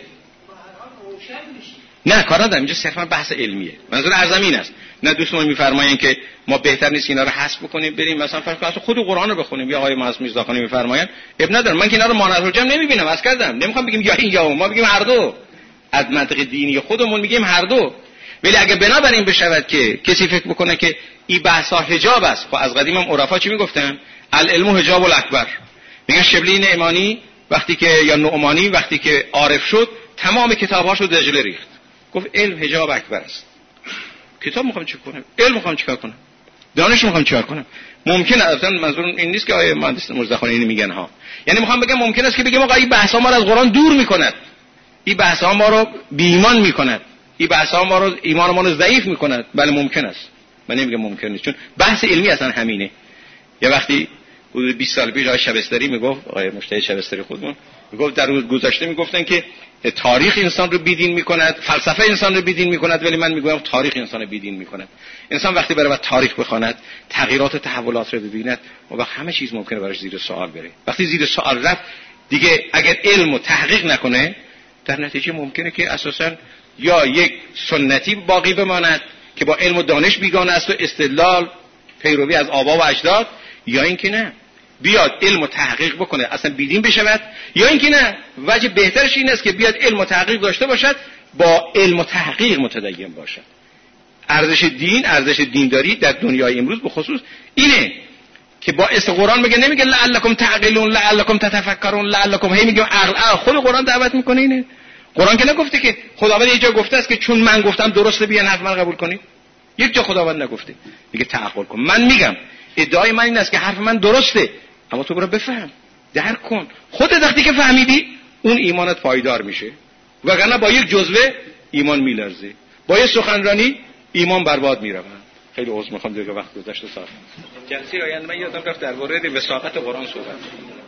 نه کار ندارم، اینجا صرفا بحث علمیه. منظور ارزم این است. نه دوستان میفرمایین که ما بهتر نیست اینا رو حذف بکنیم بریم مثلا فرض کنید خود قرآن رو بخونیم یا آقای معصوم میرزاخانی میفرمایند اب ندارم. من که اینا رو مانع جمع نمیبینم، از کردم نمیخوام بگیم یا این یا اون، ما بگیم هر دو. از منطق دینی خودمون میگیم هر دو. ولی اگه بنابراین بشود که کسی فکر بکنه که این بحثا حجاب است، خب از قدیم هم عرفا چی میگفتن؟ العلم حجاب الاکبر. میگن شبلی نعمانی وقتی که یا نعمانی وقتی که عارف شد تمام کتاباشو دجله ریخت، گفت علم حجاب اکبر است. کتاب میخوام چیکار کنم؟ علم میخوام چیکار کنم؟ دانش میخوام چیکار کنم؟ ممکنه اصلا منظور این نیست که آیه مهندس مرزاخانی اینو میگن ها. یعنی میخوام بگم ممکن است که بگم آقا این بحثا ما رو از قرآن دور میکند، این بحثا ما رو بی ایمان میکند، این بحثا ما رو ایمان ما رو ضعیف میکند. بله ممکن است، من نمیگم ممکن نیست، چون بحث علمی اصلا همینه. یه وقتی حدود بیست سال پیش آقای شبستری میگفت، آقای مجتهد شبستری خودمون میگفت در روز گذشته میگفتن که تاریخ انسان رو بیدین میکند، فلسفه انسان رو بیدین میکند، ولی من میگم تاریخ انسان رو بیدین میکند. انسان وقتی بره و تاریخ بخواند، تغییرات و تحولات رو ببیند، و وقت همه چیز ممکنه براش زیر سوال بره. وقتی زیر سوال رفت دیگه اگر علم و تحقیق نکنه، در نتیجه ممکنه که اساساً یا یک سنتی باقی بماند که با علم و دانش بیگانه است و استدلال پیروی از آبا و اجداد، یا اینکه نه بیاد علم و تحقیق بکنه اصلا بیدین بشود، یا اینکه نه وجه بهترش این است که بیاد علم و تحقیق داشته باشد با علم و تحقیق متدین باشد. ارزش دین، ارزش دینداری در دنیای امروز به خصوص اینه که با اسم قرآن میگه، نمیگه لعلکم تعقلون، لعلکم تتفکرون، لعلکم، هی میگه عقل. خود قرآن دعوت میکنه اینه. قرآن که نگفته که خداوند یه جا گفته است که چون من گفتم درسته بیان حرف من قبول کنید. یک جا خداوند نگفته، میگه تعقل کن. من میگم ادعای من این است که حرف من درسته، اما تو برو بفهم، درک کن. خودت وقتی که فهمیدی اون ایمانت پایدار میشه، وگرنه با یک جزوه ایمان میلرزه، با یک سخنرانی ایمان برباد میره. خیلی عذر میخوام دیگه وقت گذشته ساعت. جلسه آینده من یادم رفت درباره وساقت قرآن صحبت